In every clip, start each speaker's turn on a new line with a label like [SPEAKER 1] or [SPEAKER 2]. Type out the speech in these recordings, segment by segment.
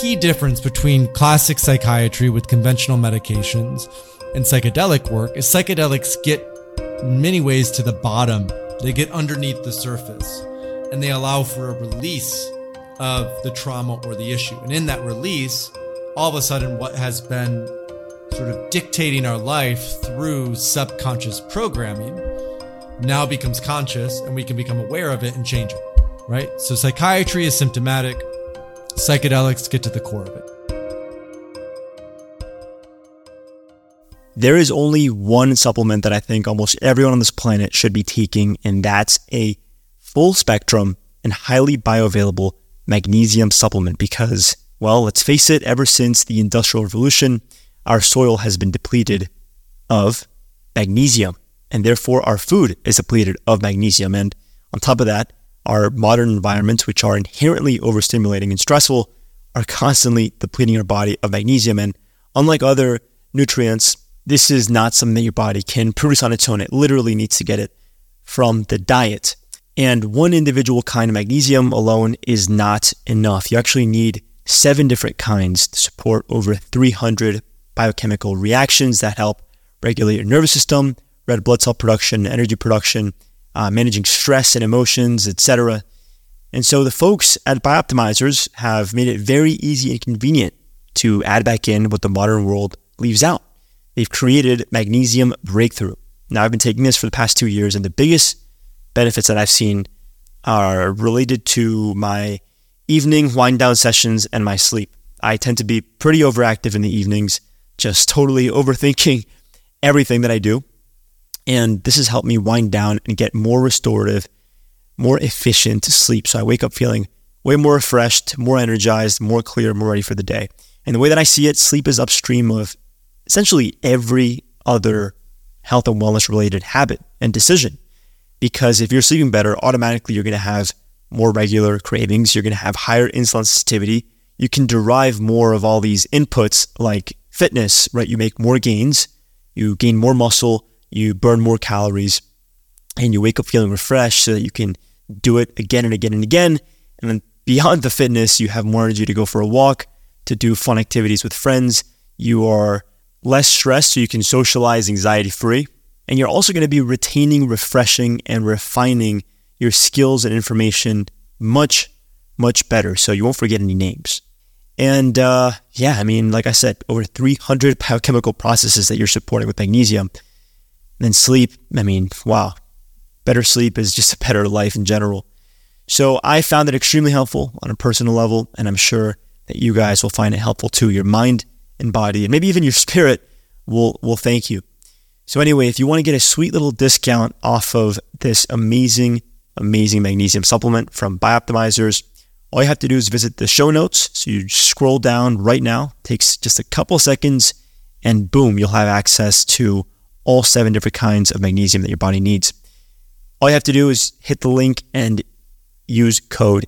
[SPEAKER 1] key difference between classic psychiatry with conventional medications and psychedelic work is psychedelics get in many ways to the bottom. They get underneath the surface and they allow for a release of the trauma or the issue. And in that release, all of a sudden what has been sort of dictating our life through subconscious programming now becomes conscious, and we can become aware of it and change it, right? So psychiatry is symptomatic. Psychedelics get to the core of it.
[SPEAKER 2] There is only one supplement that I think almost everyone on this planet should be taking, and that's a full spectrum and highly bioavailable magnesium supplement because, well, let's face it, ever since the Industrial Revolution, our soil has been depleted of magnesium, and therefore our food is depleted of magnesium. And on top of that, our modern environments, which are inherently overstimulating and stressful, are constantly depleting our body of magnesium. And unlike other nutrients, this is not something that your body can produce on its own. It literally needs to get it from the diet. And one individual kind of magnesium alone is not enough. You actually need 7 different kinds to support over 300 biochemical reactions that help regulate your nervous system, red blood cell production, energy production, managing stress and emotions, etc. And so the folks at Bioptimizers have made it very easy and convenient to add back in what the modern world leaves out. They've created Magnesium Breakthrough. Now, I've been taking this for the past 2 years, and the biggest benefits that I've seen are related to my evening wind down sessions and my sleep. I tend to be pretty overactive in the evenings, just totally overthinking everything that I do. And this has helped me wind down and get more restorative, more efficient sleep. So I wake up feeling way more refreshed, more energized, more clear, more ready for the day. And the way that I see it, sleep is upstream of essentially every other health and wellness related habit and decision. Because if you're sleeping better, automatically you're going to have more regular cravings. You're going to have higher insulin sensitivity. You can derive more of all these inputs like fitness, right? You make more gains, you gain more muscle, you burn more calories, and you wake up feeling refreshed so that you can do it again and again and again. And then beyond the fitness, you have more energy to go for a walk, to do fun activities with friends. You are less stressed so you can socialize anxiety-free. And you're also going to be retaining, refreshing, and refining your skills and information much, much better. So you won't forget any names. And like I said, over 300 biochemical processes that you're supporting with magnesium. And then sleep, wow. Better sleep is just a better life in general. So I found it extremely helpful on a personal level, and I'm sure that you guys will find it helpful too. Your mind and body, and maybe even your spirit will thank you. So anyway, if you want to get a sweet little discount off of this amazing magnesium supplement from Bioptimizers, all you have to do is visit the show notes. So you scroll down right now, takes just a couple seconds, and boom, you'll have access to all 7 different kinds of magnesium that your body needs. All you have to do is hit the link and use code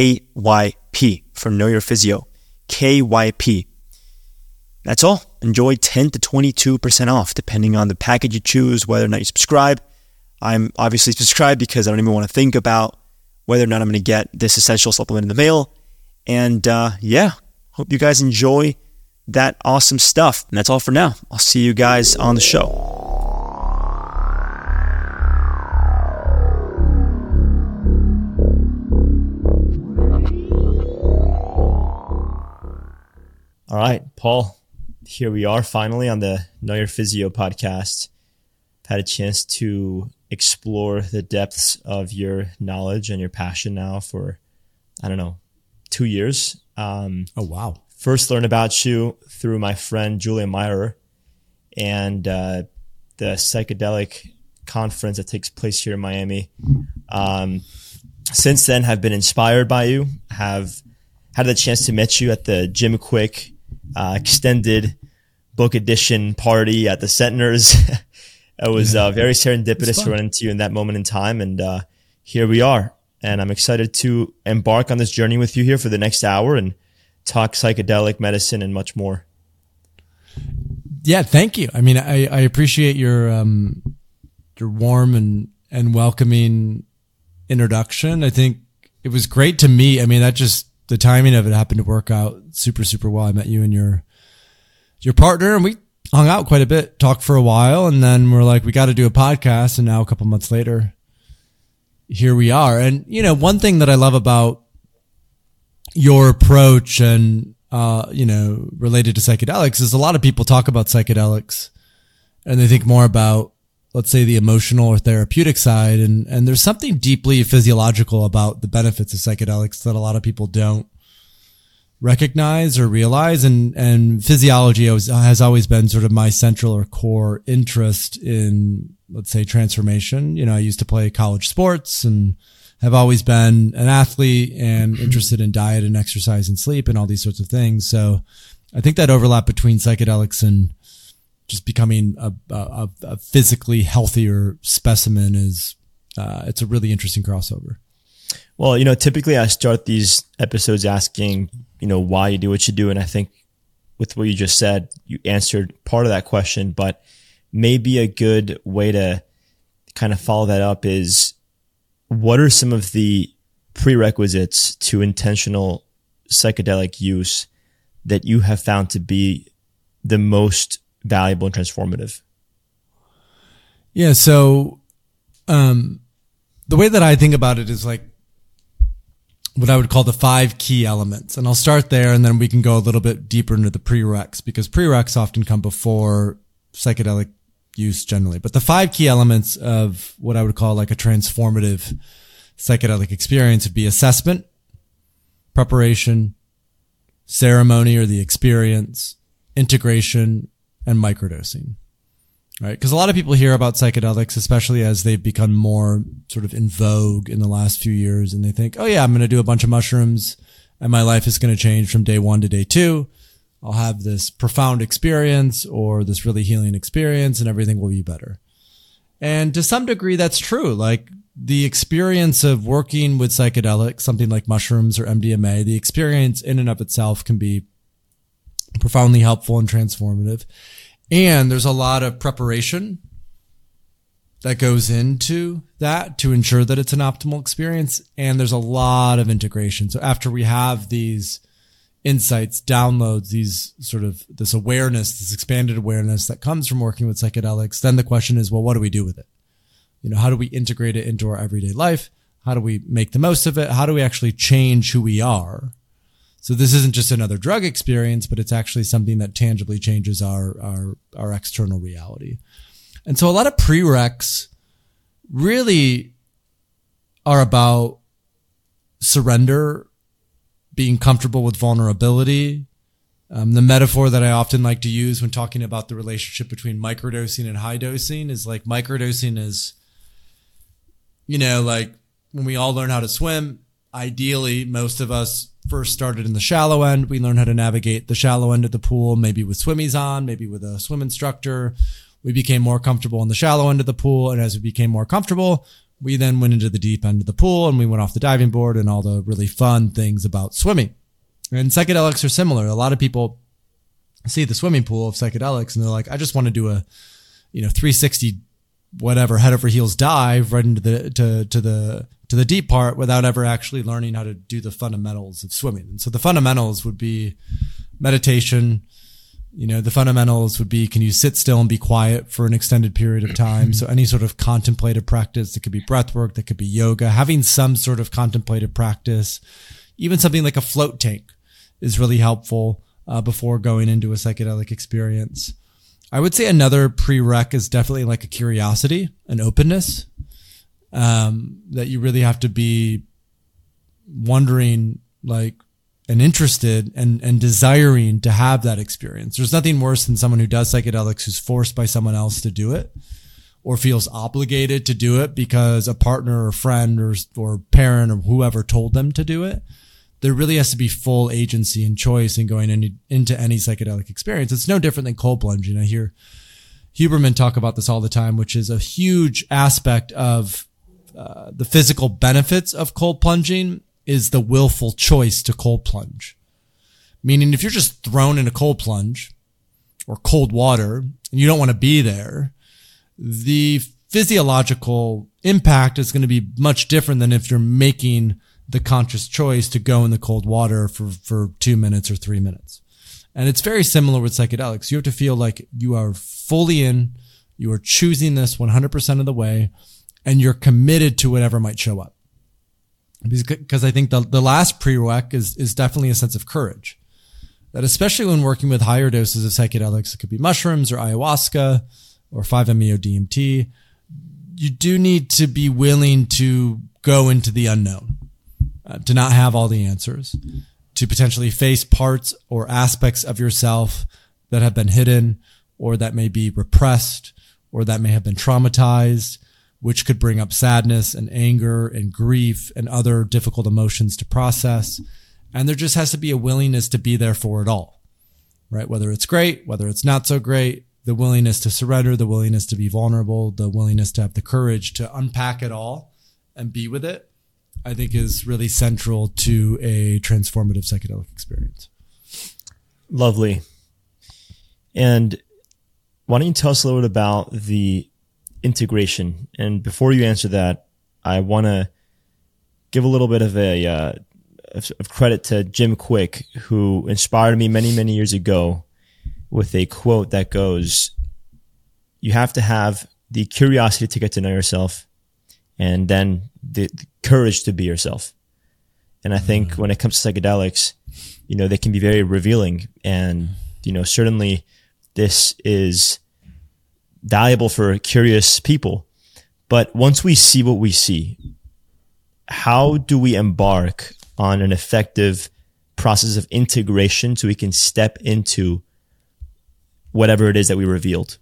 [SPEAKER 2] KYP for Know Your Physio. KYP. That's all. Enjoy 10 to 22% off depending on the package you choose, whether or not you subscribe. I'm obviously subscribed because I don't even want to think about whether or not I'm going to get this essential supplement in the mail. And hope you guys enjoy that awesome stuff. And that's all for now. I'll see you guys on the show. All right, Paul, here we are finally on the Know Your Physio podcast. I've had a chance to explore the depths of your knowledge and your passion now for, 2 years.
[SPEAKER 1] Oh, wow.
[SPEAKER 2] First learned about you through my friend Julia Meyer and the psychedelic conference that takes place here in Miami. Since then, have been inspired by you, have had the chance to meet you at the Jim Quick extended book edition party at the Centeners. It was very serendipitous to run into you in that moment in time. And here we are. And I'm excited to embark on this journey with you here for the next hour and talk psychedelic medicine and much more.
[SPEAKER 1] Yeah, thank you. I appreciate your warm and welcoming introduction. I think it was great to meet. That just the timing of it happened to work out super, super well. I met you and your partner, and we hung out quite a bit, talked for a while, and then we're like, we got to do a podcast. And now a couple months later, here we are. And, one thing that I love about your approach and, related to psychedelics is a lot of people talk about psychedelics and they think more about, let's say, the emotional or therapeutic side. And there's something deeply physiological about the benefits of psychedelics that a lot of people don't recognize or realize. And physiology has always been sort of my central or core interest in, let's say, transformation. I used to play college sports and have always been an athlete and interested in diet and exercise and sleep and all these sorts of things. So I think that overlap between psychedelics and just becoming a physically healthier specimen is, it's a really interesting crossover.
[SPEAKER 2] Well, typically I start these episodes asking, why you do what you do. And I think with what you just said, you answered part of that question, but maybe a good way to kind of follow that up is, what are some of the prerequisites to intentional psychedelic use that you have found to be the most valuable and transformative?
[SPEAKER 1] Yeah. So, the way that I think about it is like what I would call the 5 key elements. And I'll start there and then we can go a little bit deeper into the prereqs, because prereqs often come before psychedelic use generally. But the 5 key elements of what I would call like a transformative psychedelic experience would be assessment, preparation, ceremony or the experience, integration, and microdosing. Right? Because a lot of people hear about psychedelics, especially as they've become more sort of in vogue in the last few years, and they think, oh yeah, I'm going to do a bunch of mushrooms and my life is going to change from day 1 to day 2. I'll have this profound experience or this really healing experience and everything will be better. And to some degree, that's true. Like the experience of working with psychedelics, something like mushrooms or MDMA, the experience in and of itself can be profoundly helpful and transformative. And there's a lot of preparation that goes into that to ensure that it's an optimal experience. And there's a lot of integration. So after we have these insights, downloads, this awareness, this expanded awareness that comes from working with psychedelics, then the question is, well, what do we do with it? How do we integrate it into our everyday life? How do we make the most of it? How do we actually change who we are? So this isn't just another drug experience, but it's actually something that tangibly changes our external reality. And so a lot of prereqs really are about surrender, being comfortable with vulnerability. The metaphor that I often like to use when talking about the relationship between microdosing and high dosing is like microdosing is, like when we all learn how to swim, ideally, most of us first started in the shallow end. We learned how to navigate the shallow end of the pool, maybe with swimmies on, maybe with a swim instructor. We became more comfortable in the shallow end of the pool. And as we became more comfortable, we then went into the deep end of the pool and we went off the diving board and all the really fun things about swimming. And psychedelics are similar. A lot of people see the swimming pool of psychedelics and they're like, I just want to do a, 360 whatever head over heels dive right into the deep part without ever actually learning how to do the fundamentals of swimming. And so the fundamentals would be meditation. The fundamentals would be, can you sit still and be quiet for an extended period of time? So any sort of contemplative practice, that could be breath work, that could be yoga, having some sort of contemplative practice, even something like a float tank is really helpful before going into a psychedelic experience. I would say another prereq is definitely like a curiosity, an openness, that you really have to be wondering and interested and desiring to have that experience. There's nothing worse than someone who does psychedelics who's forced by someone else to do it or feels obligated to do it because a partner or friend or parent or whoever told them to do it. There really has to be full agency and choice in going into any psychedelic experience. It's no different than cold plunging. I hear Huberman talk about this all the time, which is a huge aspect of the physical benefits of cold plunging is the willful choice to cold plunge. Meaning if you're just thrown in a cold plunge or cold water and you don't want to be there, the physiological impact is going to be much different than if you're making the conscious choice to go in the cold water for 2 minutes or 3 minutes. And it's very similar with psychedelics. You have to feel like you are fully in, you are choosing this 100% of the way, and you're committed to whatever might show up. Because I think the last prereq is definitely a sense of courage. That especially when working with higher doses of psychedelics, it could be mushrooms or ayahuasca or 5-MeO-DMT, you do need to be willing to go into the unknown, to not have all the answers, to potentially face parts or aspects of yourself that have been hidden or that may be repressed or that may have been traumatized, which could bring up sadness and anger and grief and other difficult emotions to process. And there just has to be a willingness to be there for it all, right? Whether it's great, whether it's not so great, the willingness to surrender, the willingness to be vulnerable, the willingness to have the courage to unpack it all and be with it, I think is really central to a transformative psychedelic experience.
[SPEAKER 2] Lovely. And why don't you tell us a little bit about the integration? And before you answer that, I want to give a little bit of of credit to Jim Kwik, who inspired me many, many years ago with a quote that goes, you have to have the curiosity to get to know yourself and then the courage to be yourself. And I think when it comes to psychedelics, they can be very revealing. And, certainly this is valuable for curious people. But once we see what we see, how do we embark on an effective process of integration so we can step into whatever it is that we revealed?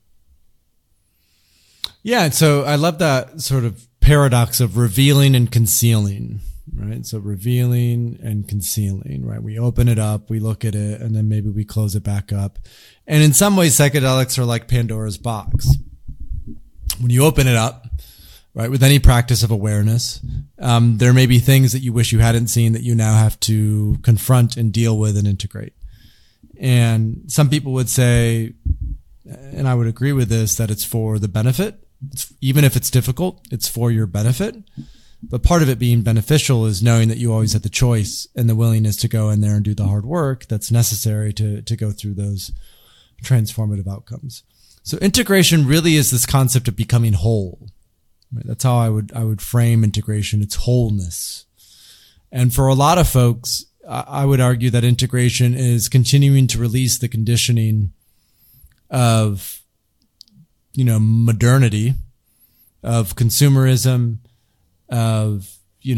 [SPEAKER 1] Yeah. And so I love that sort of paradox of revealing and concealing, right? So revealing and concealing, right? We open it up, we look at it, and then maybe we close it back up. And in some ways, psychedelics are like Pandora's box. When you open it up, right, with any practice of awareness, there may be things that you wish you hadn't seen that you now have to confront and deal with and integrate. And some people would say, and I would agree with this, that it's for the benefit. Even if it's difficult, it's for your benefit. But part of it being beneficial is knowing that you always have the choice and the willingness to go in there and do the hard work that's necessary to go through those transformative outcomes. So integration really is this concept of becoming whole. Right? That's how I would frame integration. It's wholeness. And for a lot of folks, I would argue that integration is continuing to release the conditioning of, modernity, of consumerism, of,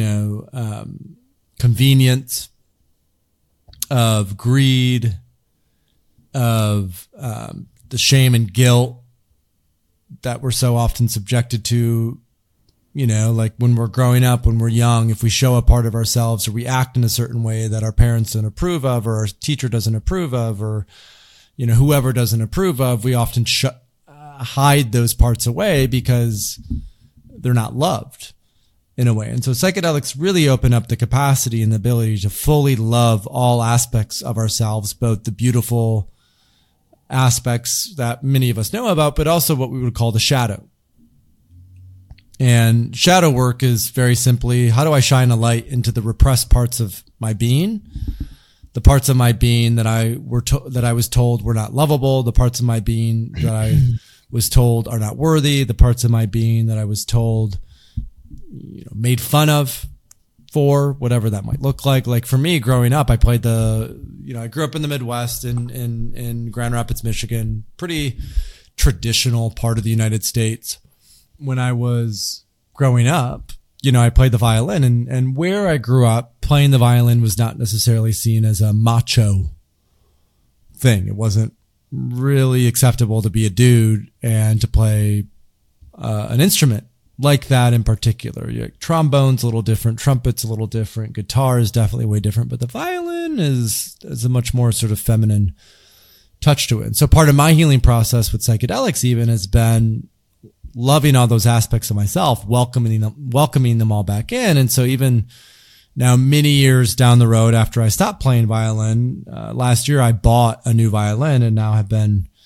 [SPEAKER 1] convenience, of greed, of the shame and guilt that we're so often subjected to, like when we're growing up, when we're young, if we show a part of ourselves or we act in a certain way that our parents don't approve of or our teacher doesn't approve of or, whoever doesn't approve of, we often hide those parts away because they're not loved in a way. And so psychedelics really open up the capacity and the ability to fully love all aspects of ourselves, both the beautiful aspects that many of us know about, but also what we would call the shadow. And shadow work is very simply, how do I shine a light into the repressed parts of my being? The parts of my being that I was told were not lovable, the parts of my being that I was told are not worthy, the parts of my being that I was told, made fun of for, whatever that might look like. Like for me, growing up, I played I grew up in the Midwest in Grand Rapids, Michigan, pretty traditional part of the United States. When I was growing up, I played the violin, and where I grew up, playing the violin was not necessarily seen as a macho thing. It wasn't really acceptable to be a dude and to play an instrument like that in particular. Trombone's a little different, trumpet's a little different, guitar is definitely way different, but the violin is a much more sort of feminine touch to it. And so part of my healing process with psychedelics even has been loving all those aspects of myself, welcoming them all back in. And so even now, many years down the road after I stopped playing violin, last year I bought a new violin and now have been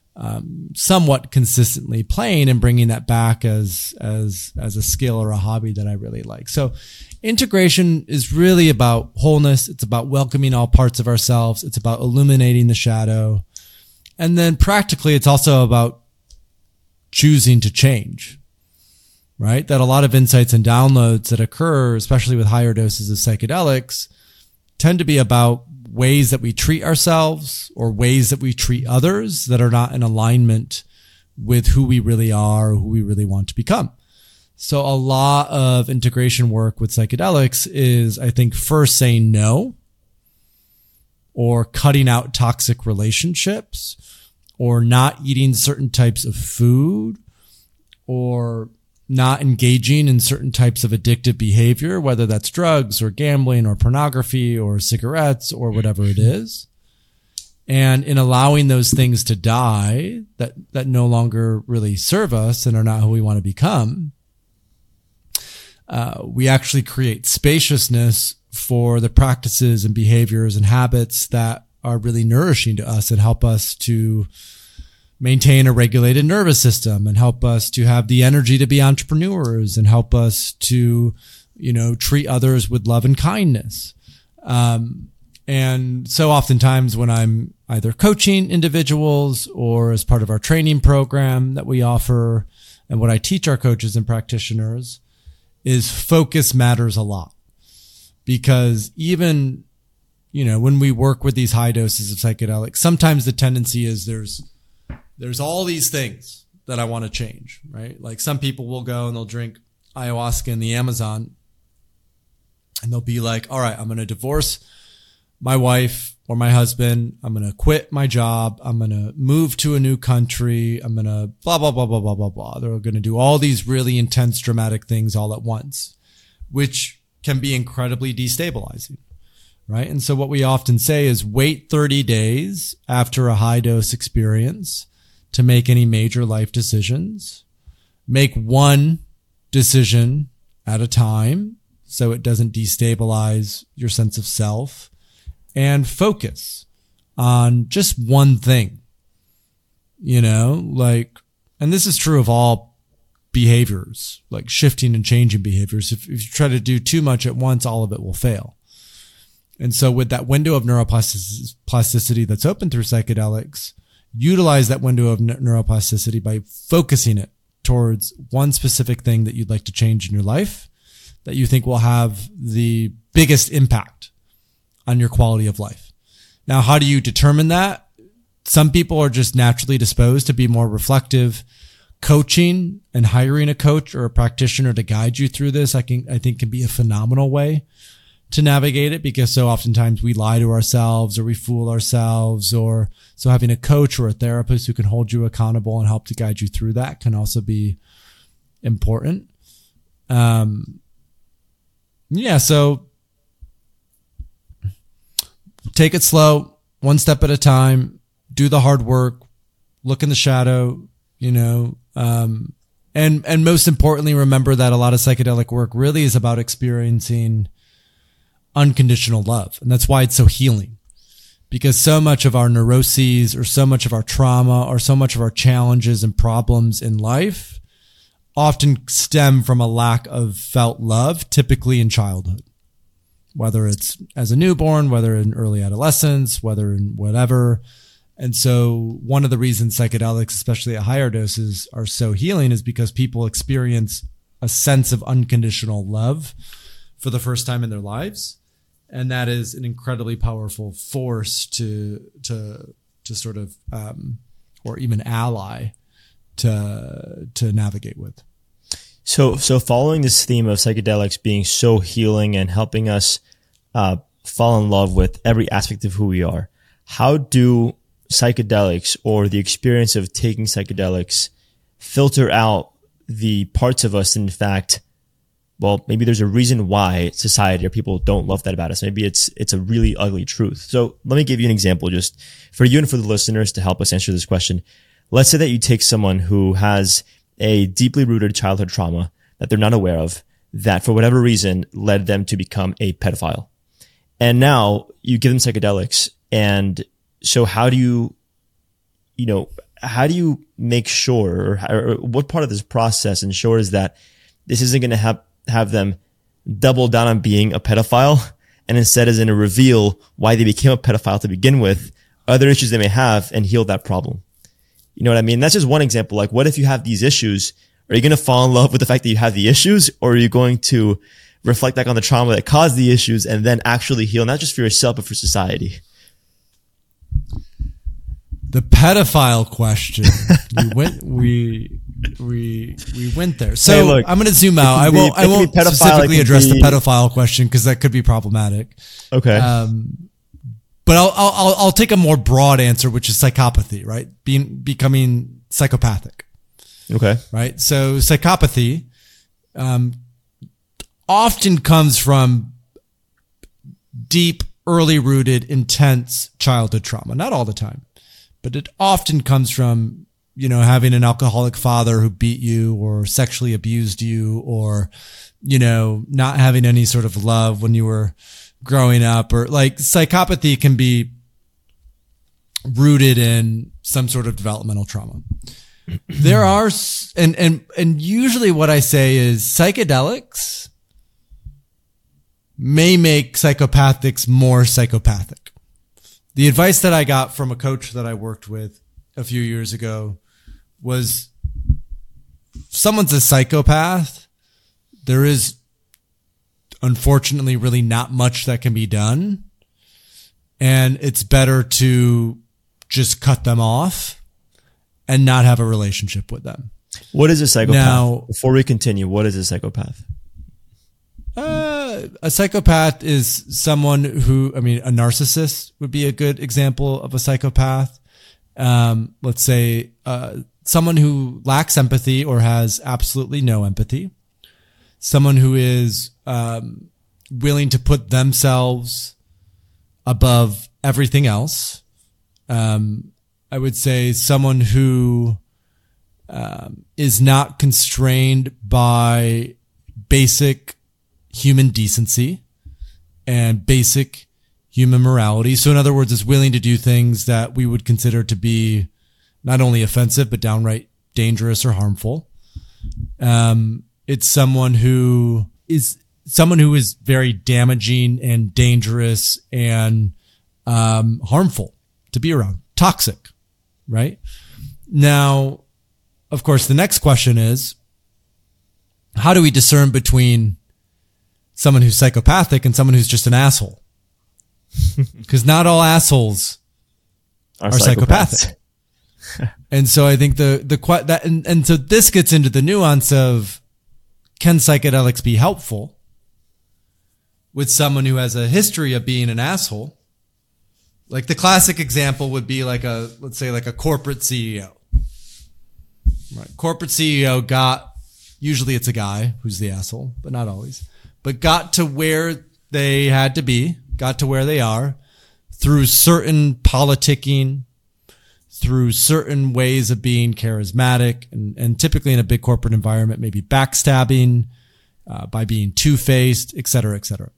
[SPEAKER 1] somewhat consistently playing and bringing that back as a skill or a hobby that I really like. So integration is really about wholeness. It's about welcoming all parts of ourselves. It's about illuminating the shadow. And then practically, it's also about choosing to change, right? That a lot of insights and downloads that occur, especially with higher doses of psychedelics, tend to be about ways that we treat ourselves or ways that we treat others that are not in alignment with who we really are or who we really want to become. So a lot of integration work with psychedelics is, I think, first saying no, or cutting out toxic relationships, or not eating certain types of food, or not engaging in certain types of addictive behavior, whether that's drugs or gambling or pornography or cigarettes or whatever it is. And in allowing those things to die that no longer really serve us and are not who we want to become, we actually create spaciousness for the practices and behaviors and habits that are really nourishing to us and help us to maintain a regulated nervous system and help us to have the energy to be entrepreneurs and help us to, treat others with love and kindness. And so oftentimes when I'm either coaching individuals or as part of our training program that we offer and what I teach our coaches and practitioners is focus matters a lot, because even, when we work with these high doses of psychedelics, sometimes the tendency is there's all these things that I want to change, right? Like some people will go and they'll drink ayahuasca in the Amazon and they'll be like, all right, I'm going to divorce my wife or my husband. I'm going to quit my job. I'm going to move to a new country. I'm going to blah, blah, blah, blah, blah, blah, blah. They're going to do all these really intense, dramatic things all at once, which can be incredibly destabilizing, right? And so what we often say is wait 30 days after a high dose experience to make any major life decisions. Make one decision at a time so it doesn't destabilize your sense of self, and focus on just one thing, and this is true of all behaviors, like shifting and changing behaviors. If you try to do too much at once, all of it will fail. And so with that window of neuroplasticity that's open through psychedelics, utilize that window of neuroplasticity by focusing it towards one specific thing that you'd like to change in your life that you think will have the biggest impact on your quality of life. Now, how do you determine that? Some people are just naturally disposed to be more reflective. Coaching and hiring a coach or a practitioner to guide you through this, I think can be a phenomenal way to navigate it, because so oftentimes we lie to ourselves or we fool ourselves, or so having a coach or a therapist who can hold you accountable and help to guide you through that can also be important. So take it slow, one step at a time, do the hard work, look in the shadow, and most importantly, remember that a lot of psychedelic work really is about experiencing unconditional love. And that's why it's so healing, because so much of our neuroses or so much of our trauma or so much of our challenges and problems in life often stem from a lack of felt love, typically in childhood, whether it's as a newborn, whether in early adolescence, whether in whatever. And so one of the reasons psychedelics, especially at higher doses, are so healing is because people experience a sense of unconditional love for the first time in their lives. And that is an incredibly powerful force to sort of, or even ally to navigate with.
[SPEAKER 2] So following this theme of psychedelics being so healing and helping us fall in love with every aspect of who we are, how do psychedelics or the experience of taking psychedelics filter out the parts of us, in fact, well, maybe there's a reason why society or people don't love that about us. Maybe it's a really ugly truth. So let me give you an example just for you and for the listeners to help us answer this question. Let's say that you take someone who has a deeply rooted childhood trauma that they're not aware of, that for whatever reason led them to become a pedophile. And now you give them psychedelics. And so how do you how do you make sure, or what part of this process ensures that this isn't going to have them double down on being a pedophile, and instead is going to reveal why they became a pedophile to begin with, other issues they may have, and heal that problem? You know what I mean? That's just one example. Like, what if you have these issues? Are you going to fall in love with the fact that you have the issues, or are you going to reflect back on the trauma that caused the issues and then actually heal, not just for yourself, but for society?
[SPEAKER 1] The pedophile question. we went there. So
[SPEAKER 2] hey, look,
[SPEAKER 1] I'm going to zoom out. I won't specifically address the pedophile question because that could be problematic.
[SPEAKER 2] Okay.
[SPEAKER 1] But I'll take a more broad answer, which is psychopathy, right? Becoming psychopathic.
[SPEAKER 2] Okay.
[SPEAKER 1] Right. So psychopathy, often comes from deep, early rooted, intense childhood trauma. Not all the time, but it often comes from, having an alcoholic father who beat you or sexually abused you, or, not having any sort of love when you were growing up, or like psychopathy can be rooted in some sort of developmental trauma. There are, and usually what I say is psychedelics may make psychopathics more psychopathic. The advice that I got from a coach that I worked with a few years ago was, someone's a psychopath, there is unfortunately really not much that can be done, and it's better to just cut them off and not have a relationship with them.
[SPEAKER 2] What is a psychopath?
[SPEAKER 1] Now,
[SPEAKER 2] before we continue, what is a psychopath?
[SPEAKER 1] A psychopath is someone who, a narcissist would be a good example of a psychopath. Let's say, someone who lacks empathy or has absolutely no empathy. Someone who is, willing to put themselves above everything else. I would say someone who, is not constrained by basic human decency and basic human morality. So in other words, is willing to do things that we would consider to be not only offensive, but downright dangerous or harmful. It's someone who is very damaging and dangerous and, harmful to be around, toxic, right? Now, of course, the next question is, how do we discern between someone who's psychopathic and someone who's just an asshole? Because not all assholes are psychopathic. And so I think so this gets into the nuance of, can psychedelics be helpful with someone who has a history of being an asshole? Like the classic example would be let's say a corporate CEO. Right. Corporate CEO usually it's a guy who's the asshole, but not always, but got to where they had to be, got to where they are through certain politicking, through certain ways of being charismatic, and typically in a big corporate environment, maybe backstabbing, by being two-faced, et cetera, et cetera.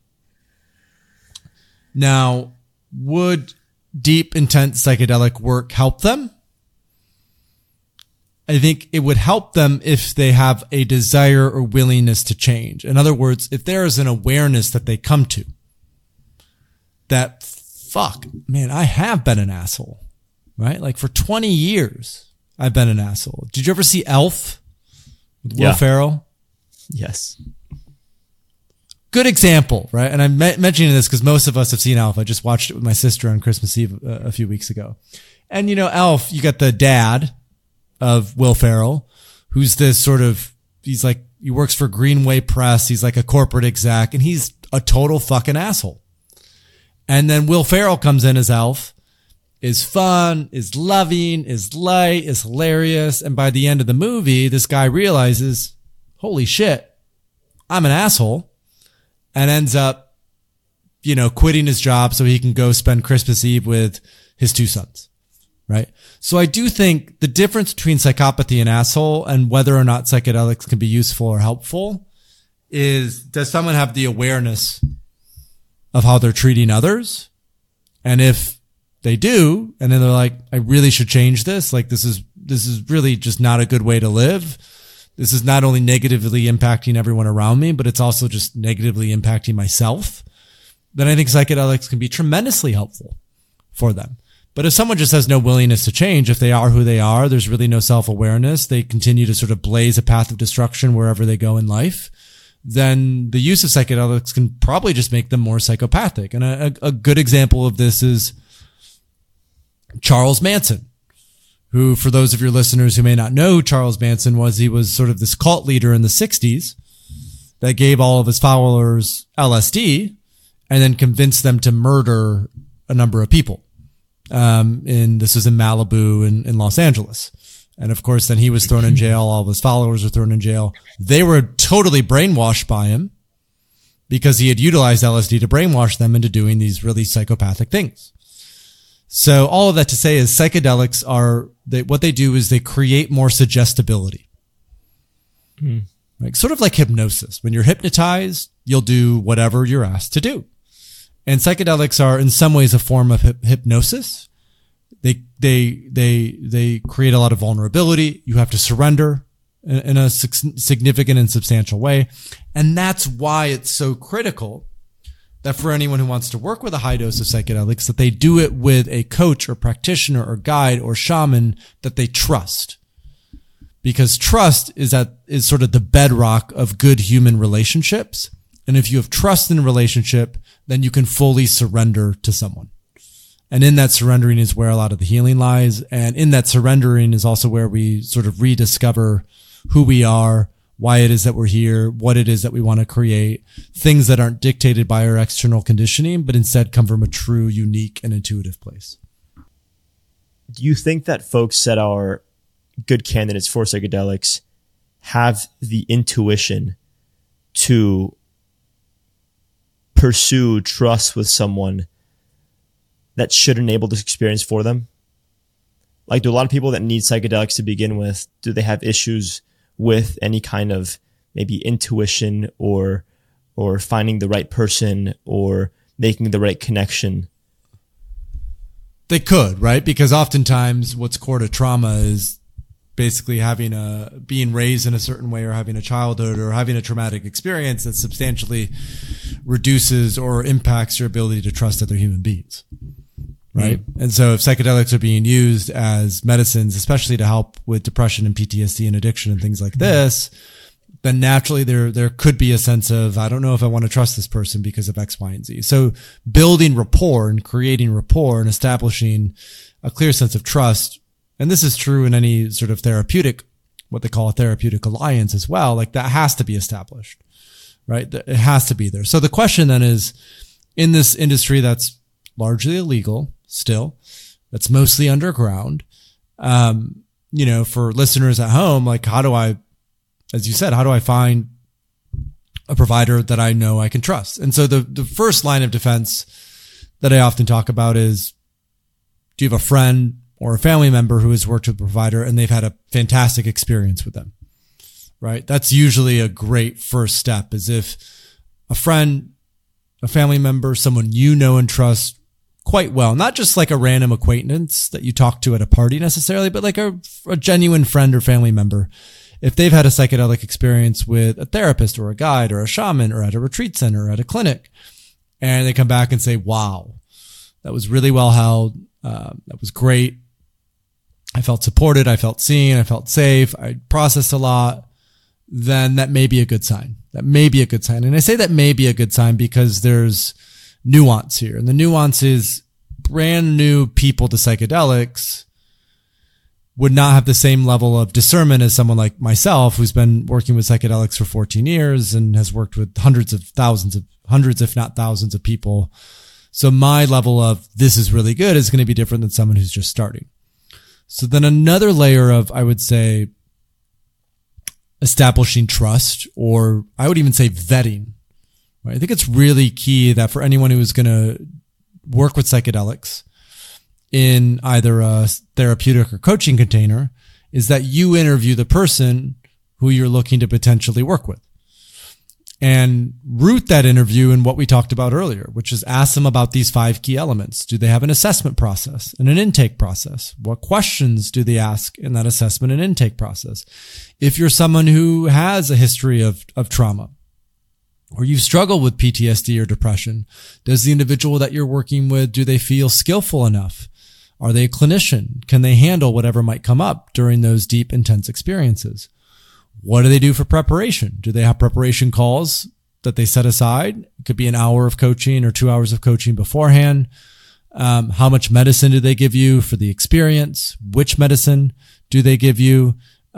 [SPEAKER 1] Now, would deep, intense psychedelic work help them? I think it would help them if they have a desire or willingness to change. In other words, if there is an awareness that they come to that, fuck, man, I have been an asshole, right? Like for 20 years, I've been an asshole. Did you ever see Elf with Will Ferrell?
[SPEAKER 2] Yes.
[SPEAKER 1] Good example, right? And I'm mentioning this because most of us have seen Elf. I just watched it with my sister on Christmas Eve a few weeks ago. And Elf, you got the dad of Will Ferrell, who's this he works for Greenway Press. He's like a corporate exec, and he's a total fucking asshole. And then Will Ferrell comes in as Elf, is fun, is loving, is light, is hilarious. And by the end of the movie, this guy realizes, holy shit, I'm an asshole, and ends up, quitting his job so he can go spend Christmas Eve with his two sons. Right. So I do think the difference between psychopathy and asshole and whether or not psychedelics can be useful or helpful is, does someone have the awareness of how they're treating others? And if they do, and then they're like, I really should change this. Like, this is this is really just not a good way to live. This is not only negatively impacting everyone around me, but it's also just negatively impacting myself. Then I think psychedelics can be tremendously helpful for them. But if someone just has no willingness to change, if they are who they are, there's really no self-awareness, they continue to sort of blaze a path of destruction wherever they go in life, then the use of psychedelics can probably just make them more psychopathic. And a good example of this is Charles Manson, who, for those of your listeners who may not know who Charles Manson was, he was sort of this cult leader in the 60s that gave all of his followers LSD and then convinced them to murder a number of people. This was in Malibu in Los Angeles. And of course, then he was thrown in jail. All of his followers were thrown in jail. They were totally brainwashed by him because he had utilized LSD to brainwash them into doing these really psychopathic things. So all of that to say is psychedelics what they do is they create more suggestibility. Like, sort of like hypnosis. When you're hypnotized, you'll do whatever you're asked to do. And psychedelics are in some ways a form of hypnosis. They create a lot of vulnerability. You have to surrender in a significant and substantial way. And that's why it's so critical that for anyone who wants to work with a high dose of psychedelics, that they do it with a coach or practitioner or guide or shaman that they trust. Because trust is sort of the bedrock of good human relationships. And if you have trust in a relationship, then you can fully surrender to someone. And in that surrendering is where a lot of the healing lies. And in that surrendering is also where we sort of rediscover who we are, why it is that we're here, what it is that we want to create, things that aren't dictated by our external conditioning, but instead come from a true, unique, and intuitive place.
[SPEAKER 2] Do you think that folks that are good candidates for psychedelics have the intuition to pursue trust with someone that should enable this experience for them? Like, do a lot of people that need psychedelics to begin with, do they have issues with any kind of maybe intuition or finding the right person or making the right connection?
[SPEAKER 1] They could, right? Because oftentimes what's core to trauma is basically being raised in a certain way or having a childhood or having a traumatic experience that substantially reduces or impacts your ability to trust other human beings. Right. And so if psychedelics are being used as medicines, especially to help with depression and PTSD and addiction and things like this, then naturally there could be a sense of, I don't know if I want to trust this person because of X, Y, and Z. So building rapport and creating rapport and establishing a clear sense of trust. And this is true in any sort of therapeutic, what they call a therapeutic alliance as well. Like, that has to be established, right? It has to be there. So the question then is, in this industry that's largely illegal still, that's mostly underground, for listeners at home, like, how do I, as you said, how do I find a provider that I know I can trust? And so the first line of defense that I often talk about is, do you have a friend or a family member who has worked with a provider and they've had a fantastic experience with them, right? That's usually a great first step, is if a friend, a family member, someone you know and trust quite well, not just like a random acquaintance that you talk to at a party necessarily, but like a genuine friend or family member. If they've had a psychedelic experience with a therapist or a guide or a shaman or at a retreat center or at a clinic, and they come back and say, wow, that was really well held. That was great. I felt supported. I felt seen. I felt safe. I processed a lot. Then that may be a good sign. That may be a good sign. And I say that may be a good sign because there's nuance here. And the nuance is, brand new people to psychedelics would not have the same level of discernment as someone like myself, who's been working with psychedelics for 14 years and has worked with hundreds, if not thousands of people. So my level of this is really good is going to be different than someone who's just starting. So then another layer of, I would say, establishing trust, or I would even say vetting. Right? I think it's really key that for anyone who is going to work with psychedelics in either a therapeutic or coaching container, is that you interview the person who you're looking to potentially work with. and root that interview in what we talked about earlier, which is ask them about these 5 key elements. Do they have an assessment process and an intake process? What questions do they ask in that assessment and intake process? If you're someone who has a history of trauma, or you struggle with PTSD or depression, does the individual that you're working with, do they feel skillful enough? Are they a clinician? Can they handle whatever might come up during those deep, intense experiences? What do they do for preparation? Do they have preparation calls that they set aside? It could be an hour of coaching or 2 hours of coaching beforehand. How much medicine do they give you for the experience? Which medicine do they give you?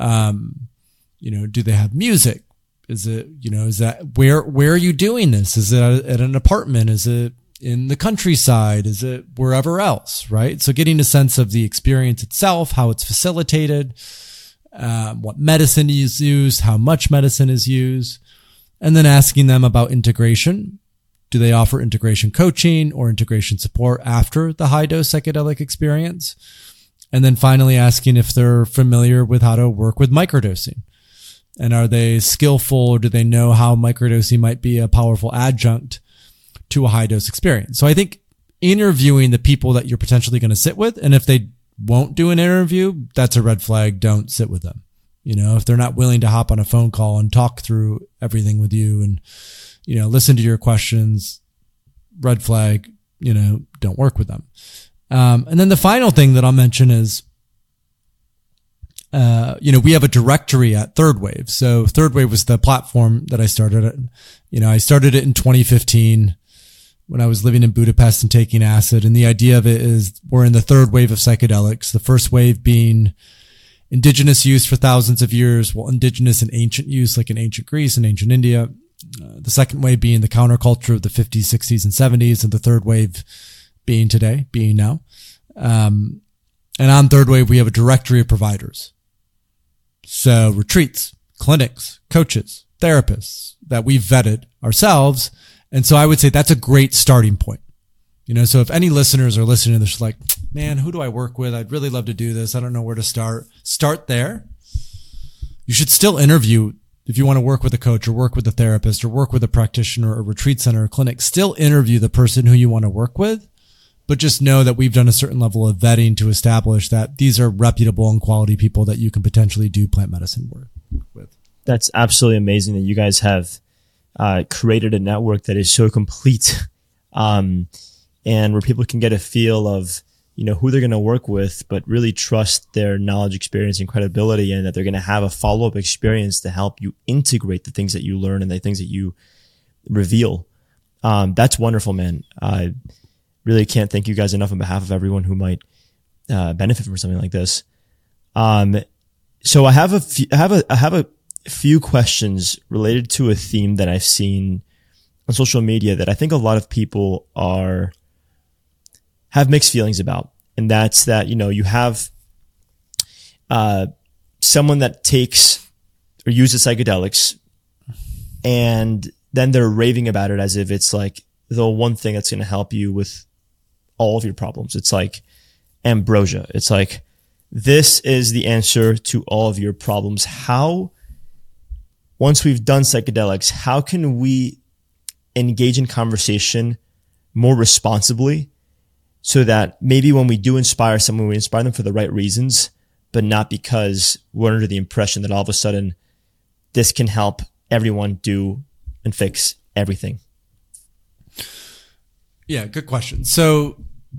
[SPEAKER 1] Do they have music? Is it, is that where are you doing this? Is it at an apartment? Is it in the countryside? Is it wherever else? Right. So getting a sense of the experience itself, how it's facilitated, what medicine is used, how much medicine is used, and then asking them about integration. Do they offer integration coaching or integration support after the high dose psychedelic experience? And then finally asking if they're familiar with how to work with microdosing. And are they skillful, or do they know how microdosing might be a powerful adjunct to a high dose experience? So I think interviewing the people that you're potentially going to sit with, and if they won't do an interview, that's a red flag. Don't sit with them. If they're not willing to hop on a phone call and talk through everything with you and, listen to your questions, red flag, don't work with them. And then the final thing that I'll mention is, we have a directory at Third Wave. So Third Wave was the platform that I started at. I started it in 2015 when I was living in Budapest and taking acid. And the idea of it is we're in the third wave of psychedelics. The first wave being indigenous use for thousands of years. Well, indigenous and ancient use, like in ancient Greece and ancient India. The second wave being the counterculture of the 50s, 60s, and 70s. And the third wave being today, being now. And on Third Wave, we have a directory of providers. So retreats, clinics, coaches, therapists that we've vetted ourselves. And so I would say that's a great starting point. So if any listeners are listening to this, like, man, who do I work with? I'd really love to do this. I don't know where to start. Start there. You should still interview if you want to work with a coach or work with a therapist or work with a practitioner or a retreat center or clinic. Still interview the person who you want to work with. But just know that we've done a certain level of vetting to establish that these are reputable and quality people that you can potentially do plant medicine work with.
[SPEAKER 2] That's absolutely amazing that you guys have created a network that is so complete, and where people can get a feel of, who they're going to work with, but really trust their knowledge, experience, and credibility, and that they're going to have a follow-up experience to help you integrate the things that you learn and the things that you reveal. That's wonderful, man. Really can't thank you guys enough on behalf of everyone who might benefit from something like this. So I have a few questions related to a theme that I've seen on social media that I think a lot of people have mixed feelings about, and that's that you have someone that takes or uses psychedelics, and then they're raving about it as if it's like the one thing that's going to help you with all of your problems. It's like ambrosia. It's like, this is the answer to all of your problems. How, once we've done psychedelics, how can we engage in conversation more responsibly so that maybe when we do inspire someone, we inspire them for the right reasons, but not because we're under the impression that all of a sudden this can help everyone do and fix everything?
[SPEAKER 1] Yeah, good question. So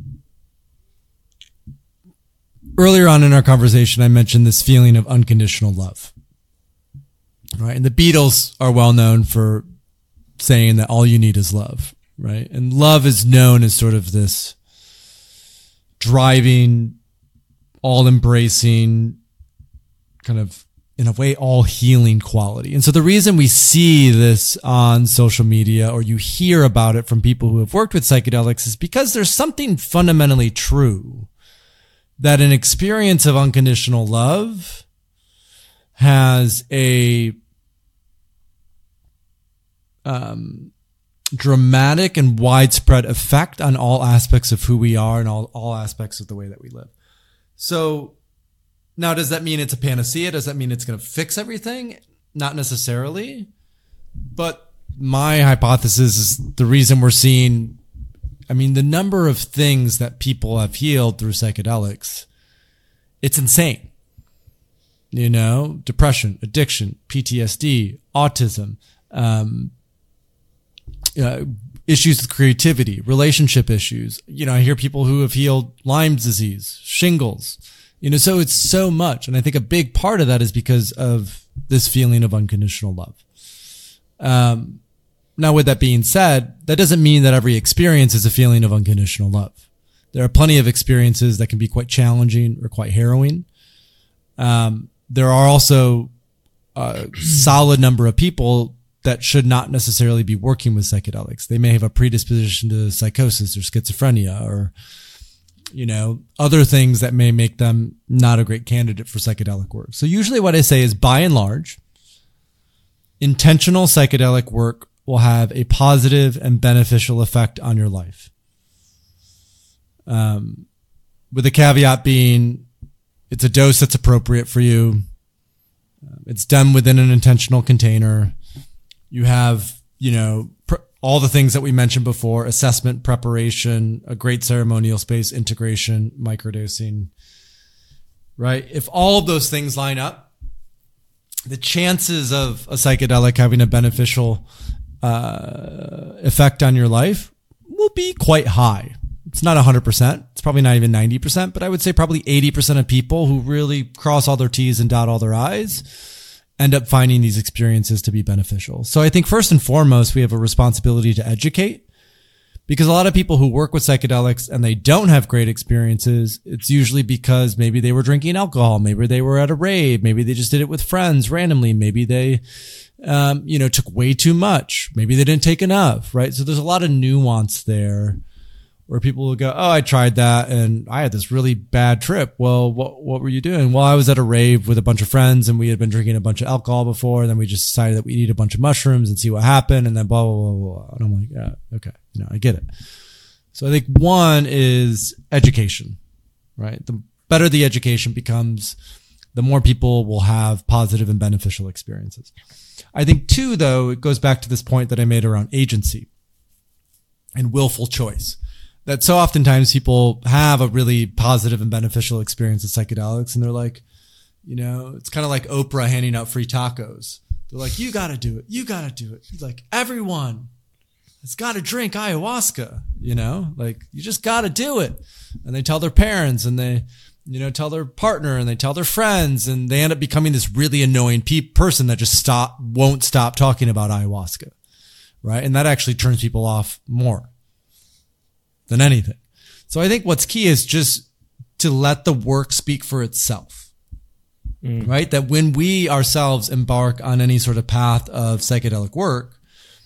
[SPEAKER 1] earlier on in our conversation, I mentioned this feeling of unconditional love, right? And the Beatles are well known for saying that all you need is love, right? And love is known as sort of this driving, all embracing, kind of, in a way, all healing quality. And so the reason we see this on social media, or you hear about it from people who have worked with psychedelics, is because there's something fundamentally true, that an experience of unconditional love has a dramatic and widespread effect on all aspects of who we are and all aspects of the way that we live. So now, does that mean it's a panacea? Does that mean it's going to fix everything? Not necessarily. But my hypothesis is the reason we're seeing, the number of things that people have healed through psychedelics, it's insane. Depression, addiction, PTSD, autism, issues with creativity, relationship issues. I hear people who have healed Lyme disease, shingles, so it's so much. And I think a big part of that is because of this feeling of unconditional love. Now, with that being said, that doesn't mean that every experience is a feeling of unconditional love. There are plenty of experiences that can be quite challenging or quite harrowing. There are also a solid number of people that should not necessarily be working with psychedelics. They may have a predisposition to psychosis or schizophrenia or, other things that may make them not a great candidate for psychedelic work. So usually what I say is, by and large, intentional psychedelic work will have a positive and beneficial effect on your life. With the caveat being, it's a dose that's appropriate for you. It's done within an intentional container. You have, all the things that we mentioned before: assessment, preparation, a great ceremonial space, integration, microdosing, right? If all of those things line up, the chances of a psychedelic having a beneficial effect on your life will be quite high. It's not 100%. It's probably not even 90%, but I would say probably 80% of people who really cross all their T's and dot all their I's end up finding these experiences to be beneficial. So I think first and foremost, we have a responsibility to educate, because a lot of people who work with psychedelics and they don't have great experiences, it's usually because maybe they were drinking alcohol, maybe they were at a rave, maybe they just did it with friends randomly, maybe they took way too much, maybe they didn't take enough, right? So there's a lot of nuance there where people will go, oh, I tried that and I had this really bad trip. Well, what were you doing? Well, I was at a rave with a bunch of friends and we had been drinking a bunch of alcohol before. And then we just decided that we eat a bunch of mushrooms and see what happened. And then blah, blah, blah, blah. And I'm like, yeah, okay. I get it. So I think one is education, right? The better the education becomes, the more people will have positive and beneficial experiences. I think two, though, it goes back to this point that I made around agency and willful choice. That so oftentimes people have a really positive and beneficial experience with psychedelics and they're like, it's kind of like Oprah handing out free tacos. They're like, you got to do it. You got to do it. Like, everyone has got to drink ayahuasca, like you just got to do it. And they tell their parents and they, tell their partner and they tell their friends, and they end up becoming this really annoying person that just won't stop talking about ayahuasca. Right. And that actually turns people off more than anything. So I think what's key is just to let the work speak for itself, right? That when we ourselves embark on any sort of path of psychedelic work,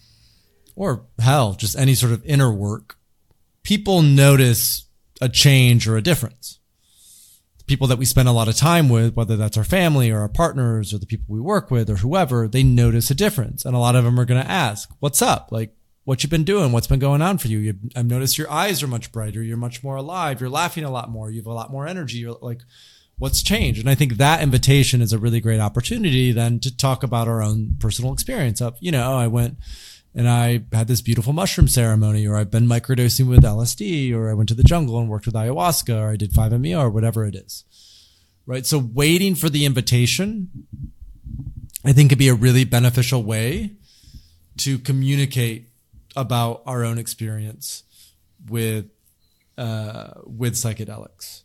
[SPEAKER 1] or hell, just any sort of inner work, people notice a change or a difference. The people that we spend a lot of time with, whether that's our family or our partners or the people we work with or whoever, they notice a difference. And a lot of them are going to ask, what's up? Like, what you've been doing, what's been going on for you. I've noticed your eyes are much brighter. You're much more alive. You're laughing a lot more. You have a lot more energy. You're like, what's changed? And I think that invitation is a really great opportunity then to talk about our own personal experience of, I went and I had this beautiful mushroom ceremony, or I've been microdosing with LSD, or I went to the jungle and worked with ayahuasca, or I did 5-MeO, or whatever it is. Right. So waiting for the invitation, I think, could be a really beneficial way to communicate about our own experience with psychedelics.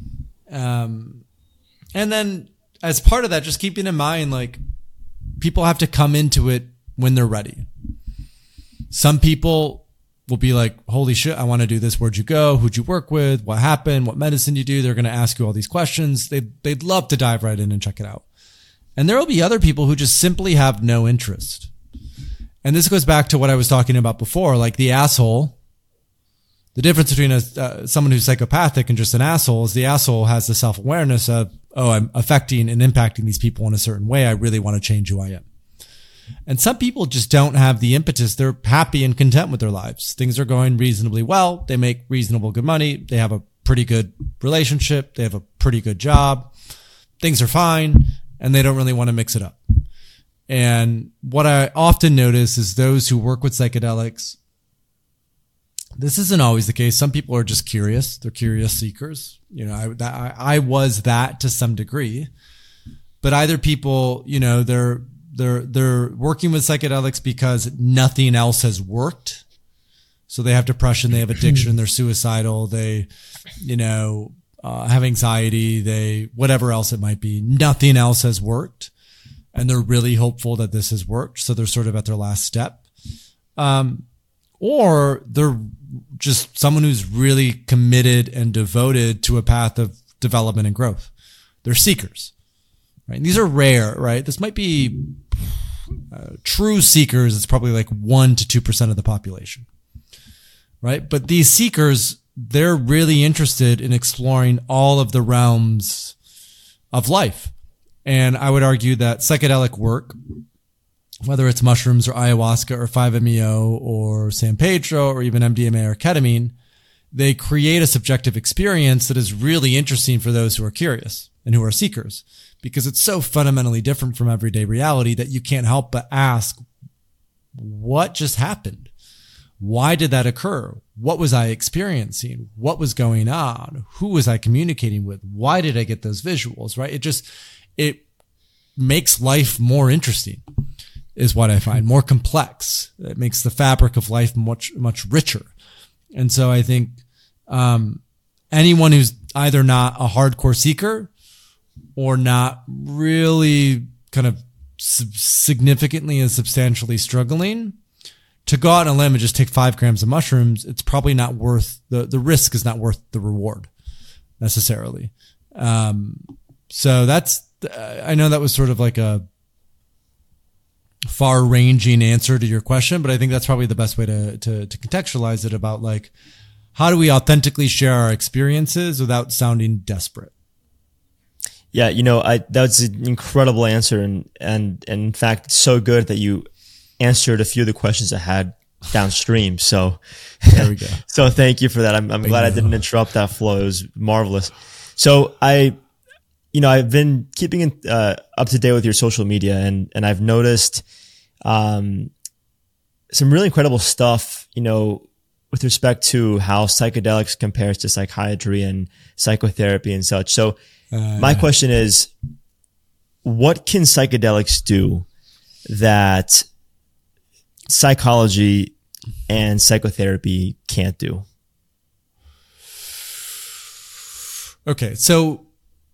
[SPEAKER 1] And then as part of that, just keeping in mind, like, people have to come into it when they're ready. Some people will be like, holy shit, I want to do this. Where'd you go? Who'd you work with? What happened? What medicine you do? They're going to ask you all these questions. They'd love to dive right in and check it out. And there will be other people who just simply have no interest. And this goes back to what I was talking about before, like the asshole. The difference between someone who's psychopathic and just an asshole is the asshole has the self-awareness of, oh, I'm affecting and impacting these people in a certain way. I really want to change who I am. And some people just don't have the impetus. They're happy and content with their lives. Things are going reasonably well. They make reasonable good money. They have a pretty good relationship. They have a pretty good job. Things are fine. And they don't really want to mix it up. And what I often notice is those who work with psychedelics, this isn't always the case. Some people are just curious. They're curious seekers. I was that to some degree, but either people, they're working with psychedelics because nothing else has worked. So they have depression, they have addiction, they're suicidal, they, have anxiety, whatever else it might be. Nothing else has worked. And they're really hopeful that this has worked. So they're sort of at their last step. Or they're just someone who's really committed and devoted to a path of development and growth. They're seekers, right? And these are rare, right? This might be true seekers. It's probably like 1% to 2% of the population, right? But these seekers, they're really interested in exploring all of the realms of life. And I would argue that psychedelic work, whether it's mushrooms or ayahuasca or 5-MeO or San Pedro or even MDMA or ketamine, they create a subjective experience that is really interesting for those who are curious and who are seekers, because it's so fundamentally different from everyday reality that you can't help but ask, what just happened? Why did that occur? What was I experiencing? What was going on? Who was I communicating with? Why did I get those visuals, right? It makes life more interesting, is what I find, more complex. It makes the fabric of life much, much richer. And so I think, anyone who's either not a hardcore seeker or not really kind of significantly and substantially struggling to go out on a limb and just take 5 grams of mushrooms, it's probably not worth the risk is not worth the reward necessarily. So I know that was sort of like a far ranging answer to your question, but I think that's probably the best way to contextualize it about like, how do we authentically share our experiences without sounding desperate?
[SPEAKER 2] Yeah. That's an incredible answer. And in fact, it's so good that you answered a few of the questions I had downstream. So
[SPEAKER 1] there we go.
[SPEAKER 2] So thank you for that. I'm glad I didn't interrupt that flow. It was marvelous. So I've been keeping up to date with your social media, and I've noticed some really incredible stuff, with respect to how psychedelics compares to psychiatry and psychotherapy and such. So my question is, what can psychedelics do that psychology and psychotherapy can't do?
[SPEAKER 1] Okay, so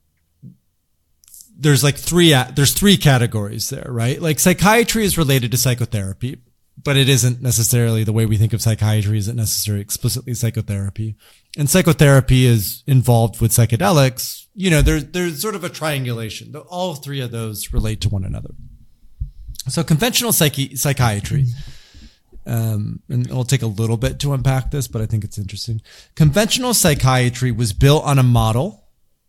[SPEAKER 1] there's three categories there, right? Like psychiatry is related to psychotherapy, but it isn't necessarily the way we think of psychiatry isn't necessarily explicitly psychotherapy. And psychotherapy is involved with psychedelics. There's sort of a triangulation. All three of those relate to one another. So conventional psychiatry, and it'll take a little bit to unpack this, but I think it's interesting. Conventional psychiatry was built on a model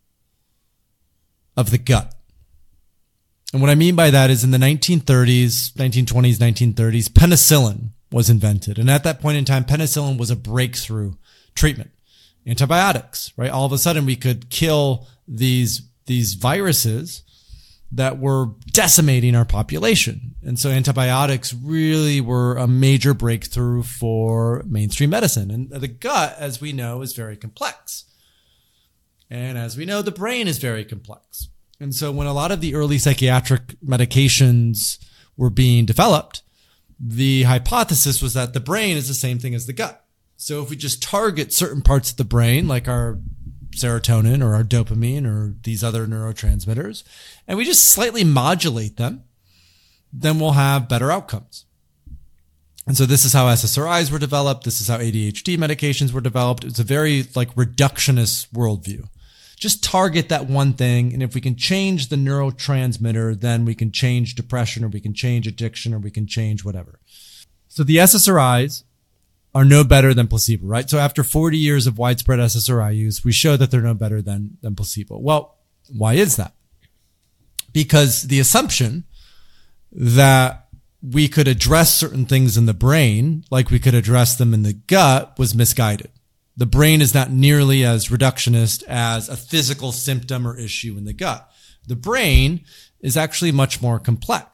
[SPEAKER 1] of the gut. And what I mean by that is in the 1930s, 1920s, 1930s, penicillin was invented. And at that point in time, penicillin was a breakthrough treatment. Antibiotics, right? All of a sudden we could kill these viruses that were decimating our population. And so antibiotics really were a major breakthrough for mainstream medicine. And the gut, as we know, is very complex. And as we know, the brain is very complex. And so when a lot of the early psychiatric medications were being developed, the hypothesis was that the brain is the same thing as the gut. So if we just target certain parts of the brain, like our serotonin or our dopamine or these other neurotransmitters, and we just slightly modulate them, then we'll have better outcomes. And so this is how SSRIs were developed. This is how ADHD medications were developed. It's a very reductionist worldview. Just target that one thing. And if we can change the neurotransmitter, then we can change depression, or we can change addiction, or we can change whatever. So the SSRIs are no better than placebo, right? So after 40 years of widespread SSRI use, we show that they're no better than placebo. Well, why is that? Because the assumption that we could address certain things in the brain, like we could address them in the gut, was misguided. The brain is not nearly as reductionist as a physical symptom or issue in the gut. The brain is actually much more complex.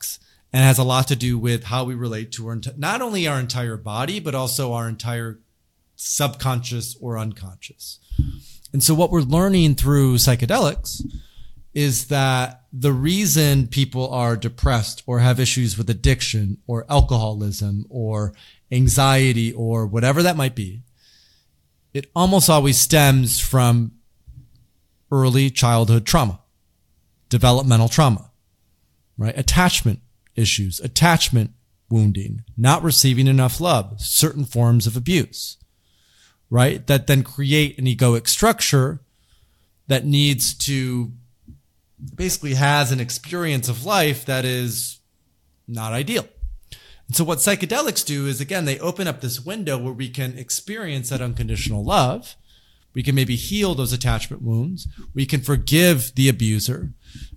[SPEAKER 1] and has a lot to do with how we relate to not only our entire body, but also our entire subconscious or unconscious. And so what we're learning through psychedelics is that the reason people are depressed or have issues with addiction or alcoholism or anxiety or whatever that might be, it almost always stems from early childhood trauma, developmental trauma, right? Attachment issues, attachment wounding, not receiving enough love, certain forms of abuse, right? That then create an egoic structure that needs to basically has an experience of life that is not ideal. And so what psychedelics do is, again, they open up this window where we can experience that unconditional love. We can maybe heal those attachment wounds. We can forgive the abuser.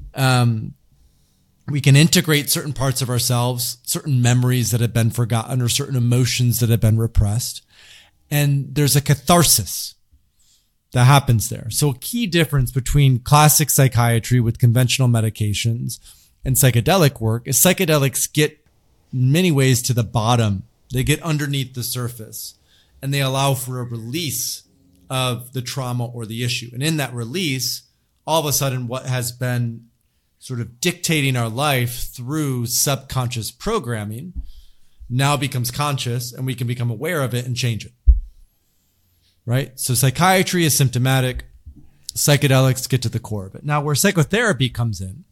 [SPEAKER 1] We can integrate certain parts of ourselves, certain memories that have been forgotten or certain emotions that have been repressed. And there's a catharsis that happens there. So a key difference between classic psychiatry with conventional medications and psychedelic work is psychedelics get in many ways to the bottom. They get underneath the surface and they allow for a release of the trauma or the issue. And in that release, all of a sudden what has been sort of dictating our life through subconscious programming now becomes conscious, and we can become aware of it and change it. Right? So psychiatry is symptomatic. Psychedelics get to the core of it. Now, where psychotherapy comes in,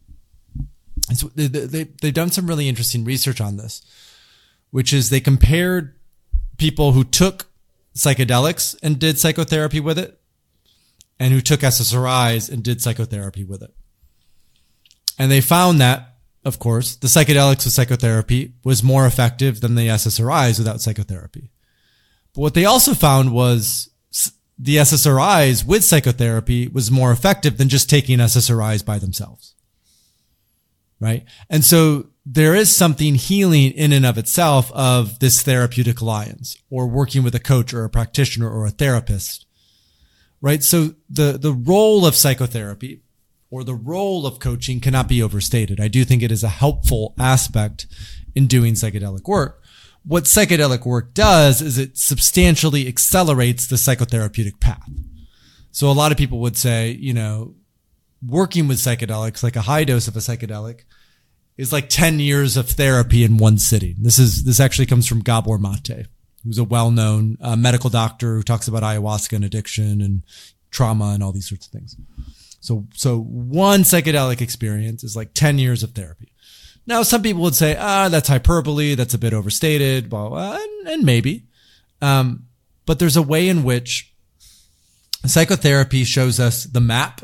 [SPEAKER 1] they've done some really interesting research on this, which is they compared people who took psychedelics and did psychotherapy with it and who took SSRIs and did psychotherapy with it. And they found that, of course, the psychedelics with psychotherapy was more effective than the SSRIs without psychotherapy. But what they also found was the SSRIs with psychotherapy was more effective than just taking SSRIs by themselves. Right? And so there is something healing in and of itself of this therapeutic alliance or working with a coach or a practitioner or a therapist. Right? So the role of psychotherapy or the role of coaching cannot be overstated. I do think it is a helpful aspect in doing psychedelic work. What psychedelic work does is it substantially accelerates the psychotherapeutic path. So a lot of people would say, working with psychedelics, like a high dose of a psychedelic, is like 10 years of therapy in one sitting. This actually comes from Gabor Mate, who's a well-known medical doctor who talks about ayahuasca and addiction and trauma and all these sorts of things. So one psychedelic experience is like 10 years of therapy. Now, some people would say, that's hyperbole. That's a bit overstated, blah, blah, blah, and maybe. But there's a way in which psychotherapy shows us the map.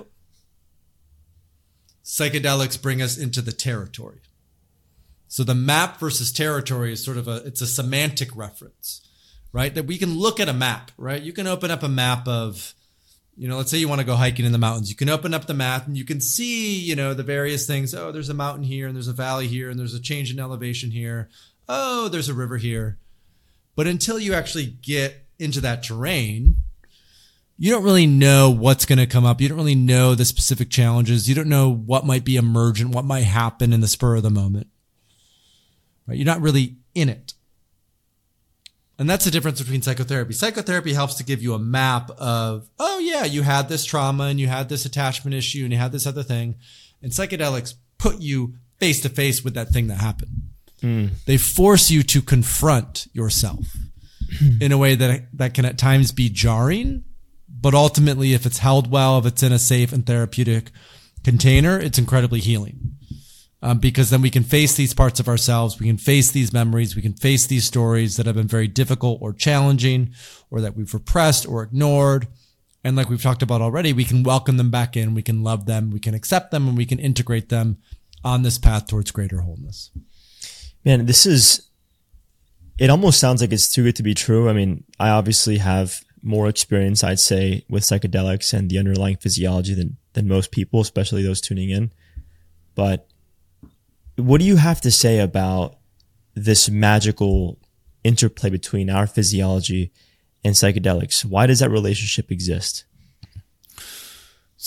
[SPEAKER 1] Psychedelics bring us into the territory. So the map versus territory is sort of it's a semantic reference, right? That we can look at a map, right? You can open up a map of, let's say you want to go hiking in the mountains. You can open up the map and you can see, the various things. Oh, there's a mountain here and there's a valley here and there's a change in elevation here. Oh, there's a river here. But until you actually get into that terrain, you don't really know what's going to come up. You don't really know the specific challenges. You don't know what might be emergent, what might happen in the spur of the moment. Right? You're not really in it. And that's the difference between psychotherapy. Psychotherapy helps to give you a map of, oh yeah, you had this trauma and you had this attachment issue and you had this other thing. And psychedelics put you face to face with that thing that happened. They force you to confront yourself in a way that can at times be jarring, but ultimately if it's held well, if it's in a safe and therapeutic container, it's incredibly healing. Because then we can face these parts of ourselves. We can face these memories. We can face these stories that have been very difficult or challenging or that we've repressed or ignored. And like we've talked about already, we can welcome them back in. We can love them. We can accept them and we can integrate them on this path towards greater wholeness.
[SPEAKER 2] Man, it almost sounds like it's too good to be true. I mean, I obviously have more experience, I'd say, with psychedelics and the underlying physiology than most people, especially those tuning in. But what do you have to say about this magical interplay between our physiology and psychedelics? Why does that relationship exist?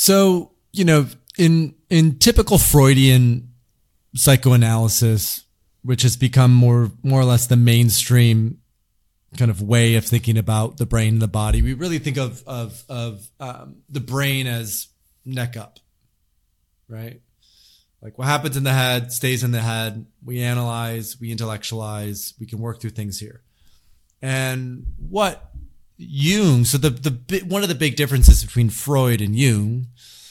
[SPEAKER 1] So, in typical Freudian psychoanalysis, which has become more or less the mainstream kind of way of thinking about the brain and the body. We really think of the brain as neck up, right? Like what happens in the head stays in the head. We analyze, we intellectualize, we can work through things here. And what Jung, so one of the big differences between Freud and Jung,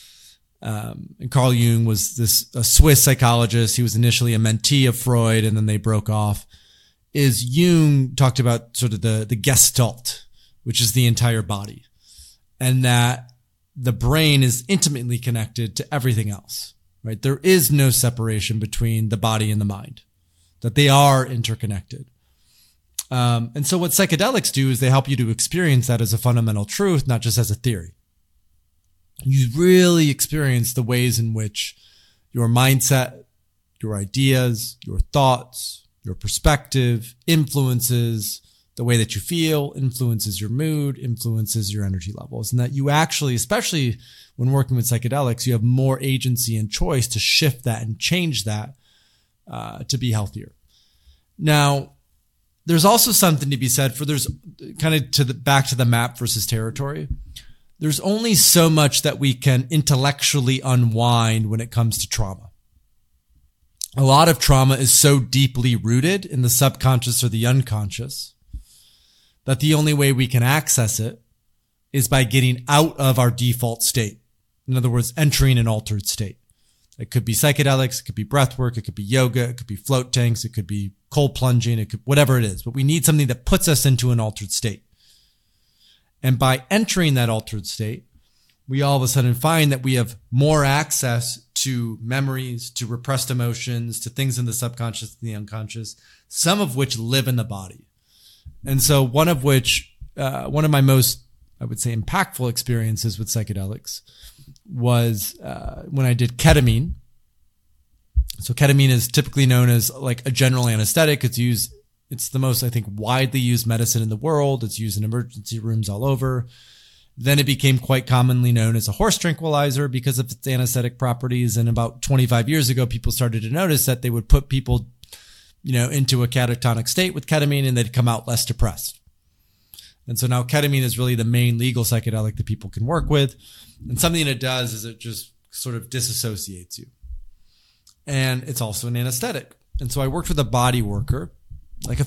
[SPEAKER 1] and Carl Jung was a Swiss psychologist. He was initially a mentee of Freud, and then they broke off. Is Jung talked about sort of the Gestalt, which is the entire body, and that the brain is intimately connected to everything else, right? There is no separation between the body and the mind, that they are interconnected. And so what psychedelics do is they help you to experience that as a fundamental truth, not just as a theory. You really experience the ways in which your mindset, your ideas, your thoughts, your perspective influences the way that you feel, influences your mood, influences your energy levels. And that you actually, especially when working with psychedelics, you have more agency and choice to shift that and change that to be healthier. Now, there's also something to be said for there's kind of back to the map versus territory. There's only so much that we can intellectually unwind when it comes to trauma. A lot of trauma is so deeply rooted in the subconscious or the unconscious that the only way we can access it is by getting out of our default state. In other words, entering an altered state. It could be psychedelics, it could be breath work, it could be yoga, it could be float tanks, it could be cold plunging, it could, whatever it is. But we need something that puts us into an altered state. And by entering that altered state, we all of a sudden find that we have more access to memories, to repressed emotions, to things in the subconscious and the unconscious, some of which live in the body. And so one of my most, I would say, impactful experiences with psychedelics was when I did ketamine. So ketamine is typically known as like a general anesthetic. It's the most, I think, widely used medicine in the world. It's used in emergency rooms all over. Then it became quite commonly known as a horse tranquilizer because of its anesthetic properties. And about 25 years ago, people started to notice that they would put people, into a catatonic state with ketamine and they'd come out less depressed. And so now ketamine is really the main legal psychedelic that people can work with. And something it does is it just sort of disassociates you. And it's also an anesthetic. And so I worked with a body worker, like a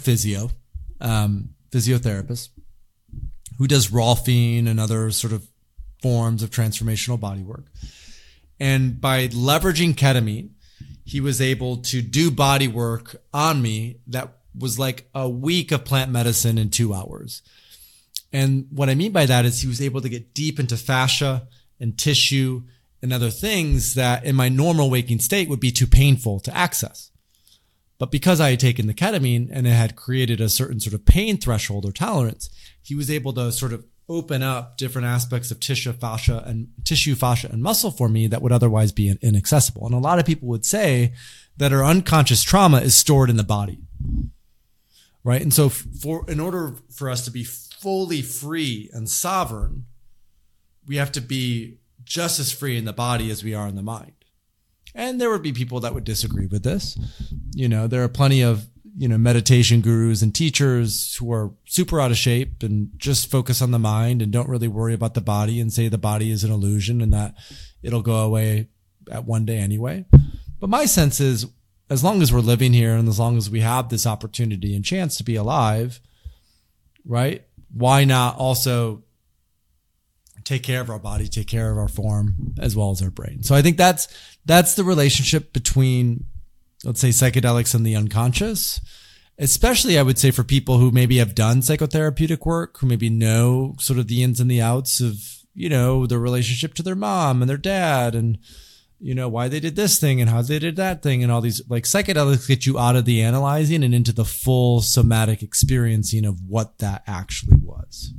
[SPEAKER 1] physiotherapist, who does Rolfing and other sort of forms of transformational body work. And by leveraging ketamine, he was able to do body work on me that was like a week of plant medicine in 2 hours. And what I mean by that is he was able to get deep into fascia and tissue and other things that in my normal waking state would be too painful to access. But because I had taken the ketamine and it had created a certain sort of pain threshold or tolerance, he was able to sort of open up different aspects of tissue, fascia, and muscle for me that would otherwise be inaccessible. And a lot of people would say that our unconscious trauma is stored in the body, right? And so in order for us to be fully free and sovereign, we have to be just as free in the body as we are in the mind. And there would be people that would disagree with this. There are plenty of, meditation gurus and teachers who are super out of shape and just focus on the mind and don't really worry about the body and say the body is an illusion and that it'll go away at one day anyway. But my sense is, as long as we're living here and as long as we have this opportunity and chance to be alive, right? Why not also take care of our body, take care of our form as well as our brain? So I think that's the relationship between, let's say, psychedelics and the unconscious, especially I would say for people who maybe have done psychotherapeutic work, who maybe know sort of the ins and the outs of, their relationship to their mom and their dad and, why they did this thing and how they did that thing and all these, like, psychedelics get you out of the analyzing and into the full somatic experiencing of what that actually was.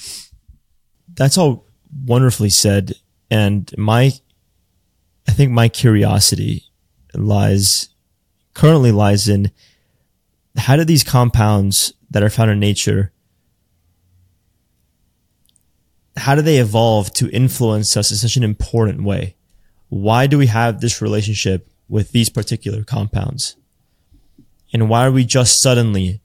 [SPEAKER 2] That's all wonderfully said. And I think my curiosity currently lies in how do these compounds that are found in nature, how do they evolve to influence us in such an important way? Why do we have this relationship with these particular compounds? And why are we just suddenly,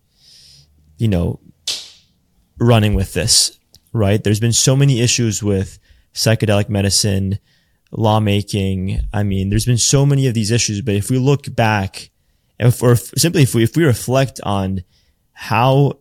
[SPEAKER 2] running with this, right? There's been so many issues with psychedelic medicine, lawmaking. I mean, there's been so many of these issues, but if we look back, if we reflect on how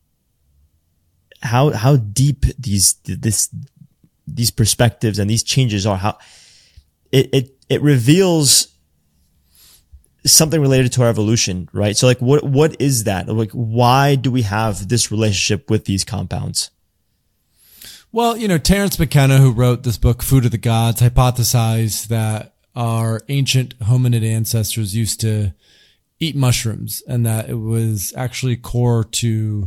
[SPEAKER 2] deep these perspectives and these changes are, how it reveals something related to our evolution, right? So like, what is that? Like, why do we have this relationship with these compounds?
[SPEAKER 1] Well, Terence McKenna, who wrote this book, Food of the Gods, hypothesized that our ancient hominid ancestors used to eat mushrooms, and that it was actually core to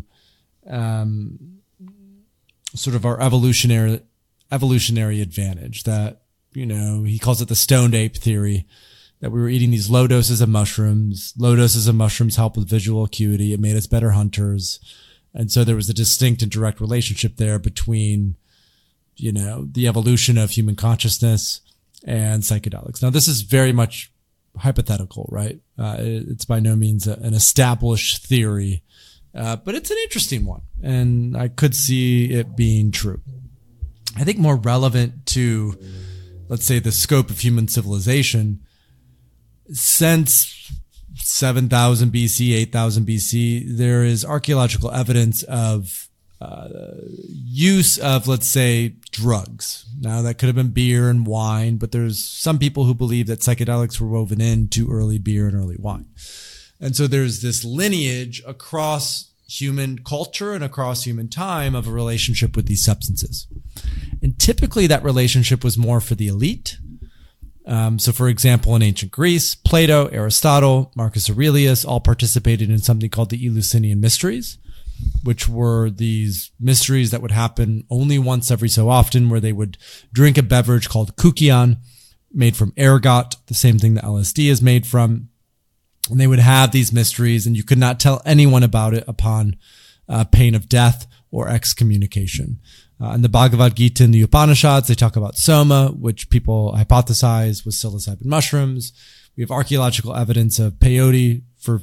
[SPEAKER 1] sort of our evolutionary advantage. That, he calls it the stoned ape theory, that we were eating these low doses of mushrooms. Low doses of mushrooms help with visual acuity. It made us better hunters. And so there was a distinct and direct relationship there between, the evolution of human consciousness and psychedelics. Now, this is very much hypothetical, right? It's by no means an established theory, but it's an interesting one. And I could see it being true. I think more relevant to, let's say, the scope of human civilization, since 7,000 BC, 8,000 BC, there is archaeological evidence of use of, let's say, drugs. Now, that could have been beer and wine, but there's some people who believe that psychedelics were woven into early beer and early wine. And so there's this lineage across human culture and across human time of a relationship with these substances. And typically that relationship was more for the elite. So for example, in ancient Greece, Plato, Aristotle, Marcus Aurelius all participated in something called the Eleusinian Mysteries, which were these mysteries that would happen only once every so often, where they would drink a beverage called koukion, made from ergot, the same thing that LSD is made from. And they would have these mysteries, and you could not tell anyone about it upon pain of death or excommunication. In the Bhagavad Gita and the Upanishads, they talk about soma, which people hypothesize was psilocybin mushrooms. We have archaeological evidence of peyote from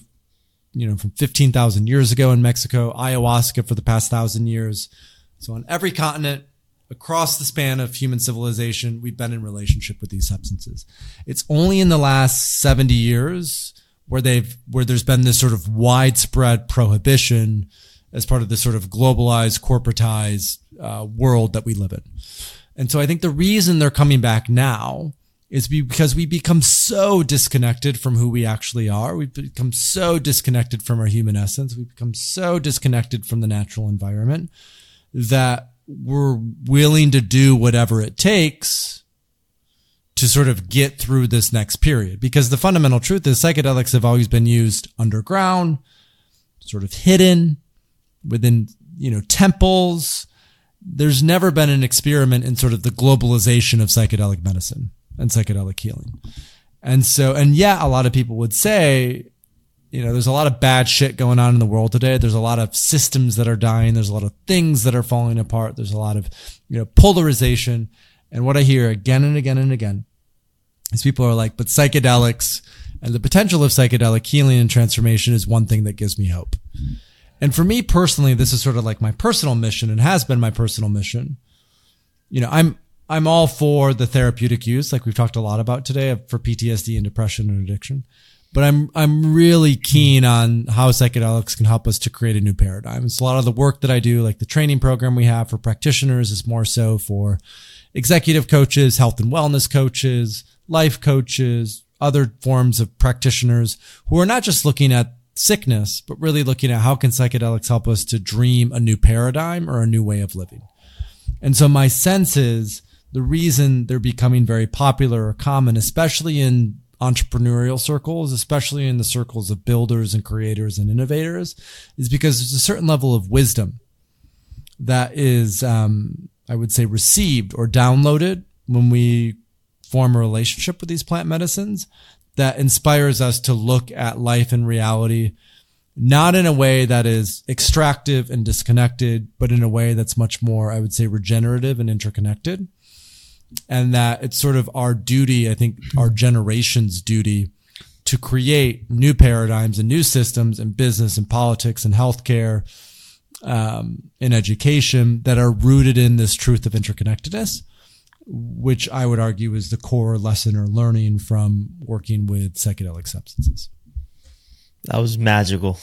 [SPEAKER 1] 15,000 years ago in Mexico, ayahuasca for the past 1,000 years. So on every continent, across the span of human civilization, we've been in relationship with these substances. It's only in the last 70 years where there's been this sort of widespread prohibition as part of this sort of globalized, corporatized world that we live in. And so I think the reason they're coming back now is because we become so disconnected from who we actually are. We've become so disconnected from our human essence. We've become so disconnected from the natural environment that we're willing to do whatever it takes to sort of get through this next period. Because the fundamental truth is psychedelics have always been used underground, sort of hidden within, temples. There's never been an experiment in sort of the globalization of psychedelic medicine and psychedelic healing. And a lot of people would say, there's a lot of bad shit going on in the world today. There's a lot of systems that are dying. There's a lot of things that are falling apart. There's a lot of, polarization. And what I hear again and again and again is people are like, but psychedelics and the potential of psychedelic healing and transformation is one thing that gives me hope. And for me personally, this is sort of like my personal mission, and has been my personal mission. I'm all for the therapeutic use, like we've talked a lot about today, for PTSD and depression and addiction. But I'm really keen on how psychedelics can help us to create a new paradigm. It's a lot of the work that I do, like the training program we have for practitioners, is more so for executive coaches, health and wellness coaches, life coaches, other forms of practitioners who are not just looking at sickness, but really looking at how can psychedelics help us to dream a new paradigm or a new way of living. And so my sense is the reason they're becoming very popular or common, especially in entrepreneurial circles, especially in the circles of builders and creators and innovators, is because there's a certain level of wisdom that is, I would say, received or downloaded when we form a relationship with these plant medicines that inspires us to look at life and reality, not in a way that is extractive and disconnected, but in a way that's much more, I would say, regenerative and interconnected. And that it's sort of our duty, I think our generation's duty, to create new paradigms and new systems in business and politics and healthcare, in education that are rooted in this truth of interconnectedness, which I would argue is the core lesson or learning from working with psychedelic substances.
[SPEAKER 2] That was magical.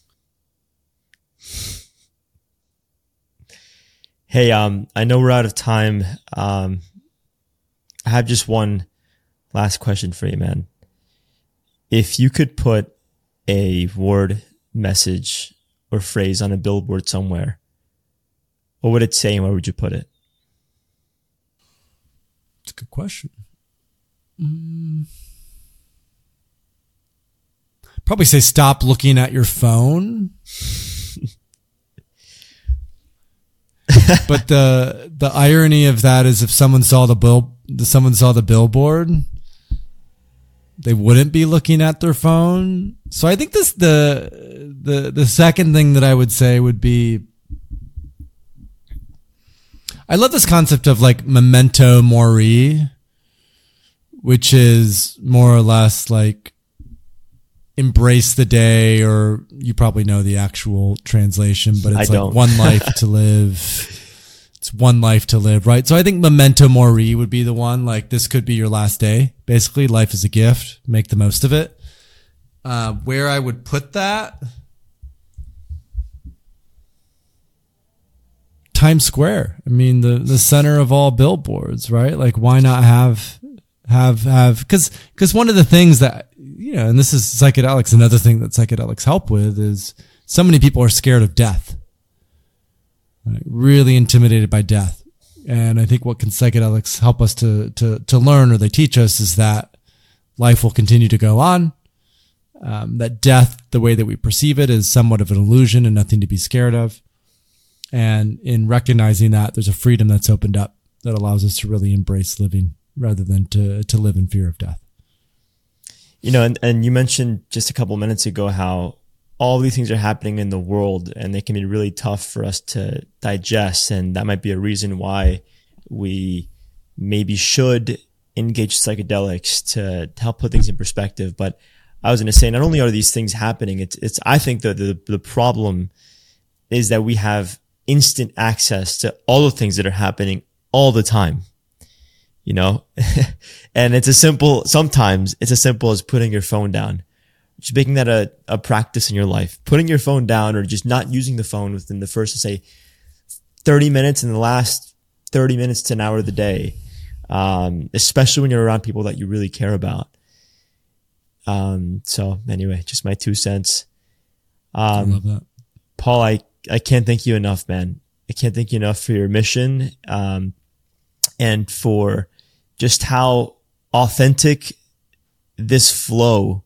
[SPEAKER 2] Hey, I know we're out of time. I have just one last question for you, man. If you could put a word, message, or phrase on a billboard somewhere, what would it say and where would you put it?
[SPEAKER 1] It's a good question. Probably say stop looking at your phone. But the irony of that is if someone saw the billboard, they wouldn't be looking at their phone. So I think the second thing that I would say would be, I love this concept of like memento mori, which is more or less like embrace the day, or you probably know the actual translation, but it's like one life to live. It's one life to live, right? So I think memento mori would be the one, like this could be your last day. Basically, life is a gift. Make the most of it. Where I would put that? Times Square. I mean, the center of all billboards, right? Like, why not have, cause one of the things that, you know, and this is psychedelics, another thing that psychedelics help with is so many people are scared of death, right? Really intimidated by death. And I think what can psychedelics help us to learn, or they teach us, is that life will continue to go on. That death, the way that we perceive it, is somewhat of an illusion and nothing to be scared of. And in recognizing that, there's a freedom that's opened up that allows us to really embrace living rather than to live in fear of death.
[SPEAKER 2] You know, and you mentioned just a couple minutes ago how all these things are happening in the world and they can be really tough for us to digest. And that might be a reason why we maybe should engage psychedelics to help put things in perspective. But I was going to say, not only are these things happening, it's I think that the problem is that we have instant access to all the things that are happening all the time. You know, and sometimes it's as simple as putting your phone down, just making that a practice in your life, putting your phone down, or just not using the phone within the first, say, 30 minutes in the last 30 minutes to an hour of the day. Especially when you're around people that you really care about. So anyway, just my 2 cents.
[SPEAKER 1] I love that.
[SPEAKER 2] Paul, I can't thank you enough, man. I can't thank you enough for your mission, and for just how authentic this flow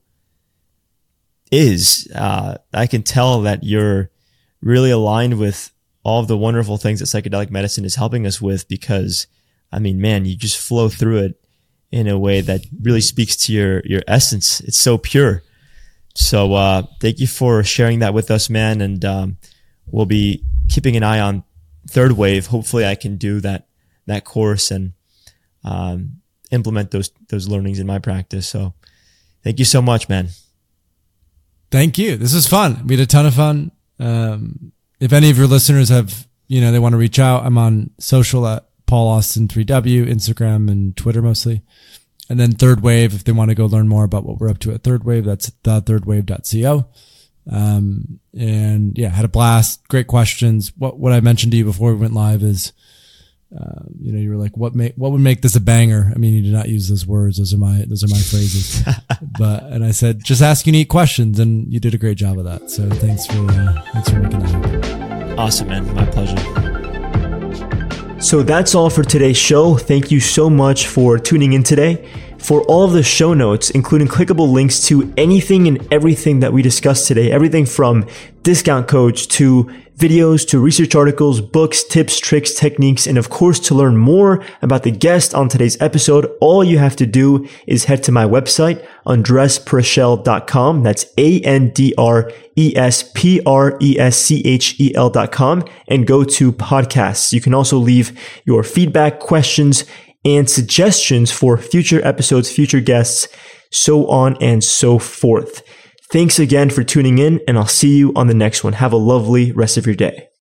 [SPEAKER 2] is. I can tell that you're really aligned with all of the wonderful things that psychedelic medicine is helping us with, because, I mean, man, you just flow through it in a way that really speaks to your essence. It's so pure. So, thank you for sharing that with us, man. And, we'll be keeping an eye on Third Wave. Hopefully I can do that course and, implement those learnings in my practice. So thank you so much, man.
[SPEAKER 1] Thank you. This was fun. We had a ton of fun. If any of your listeners have, they want to reach out, I'm on social at Paul Austin3W, Instagram and Twitter mostly. And then Third Wave, if they want to go learn more about what we're up to at Third Wave, that's thethirdwave.co. And yeah, had a blast. Great questions. What I mentioned to you before we went live is, you were like, what would make this a banger? I mean, you did not use those words. Those are my phrases. And I said, just ask unique questions, and you did a great job of that. So thanks for making that happen.
[SPEAKER 2] Awesome, man. My pleasure. So that's all for today's show. Thank you so much for tuning in today. For all of the show notes, including clickable links to anything and everything that we discussed today, everything from discount codes to videos to research articles, books, tips, tricks, techniques, and of course, to learn more about the guest on today's episode, all you have to do is head to my website, andrespreschel.com. That's ANDRESPRESCHEL.com, and go to podcasts. You can also leave your feedback, questions, and suggestions for future episodes, future guests,
[SPEAKER 3] so on and so forth. Thanks again for tuning in, and I'll see you on the next one. Have a lovely rest of your day.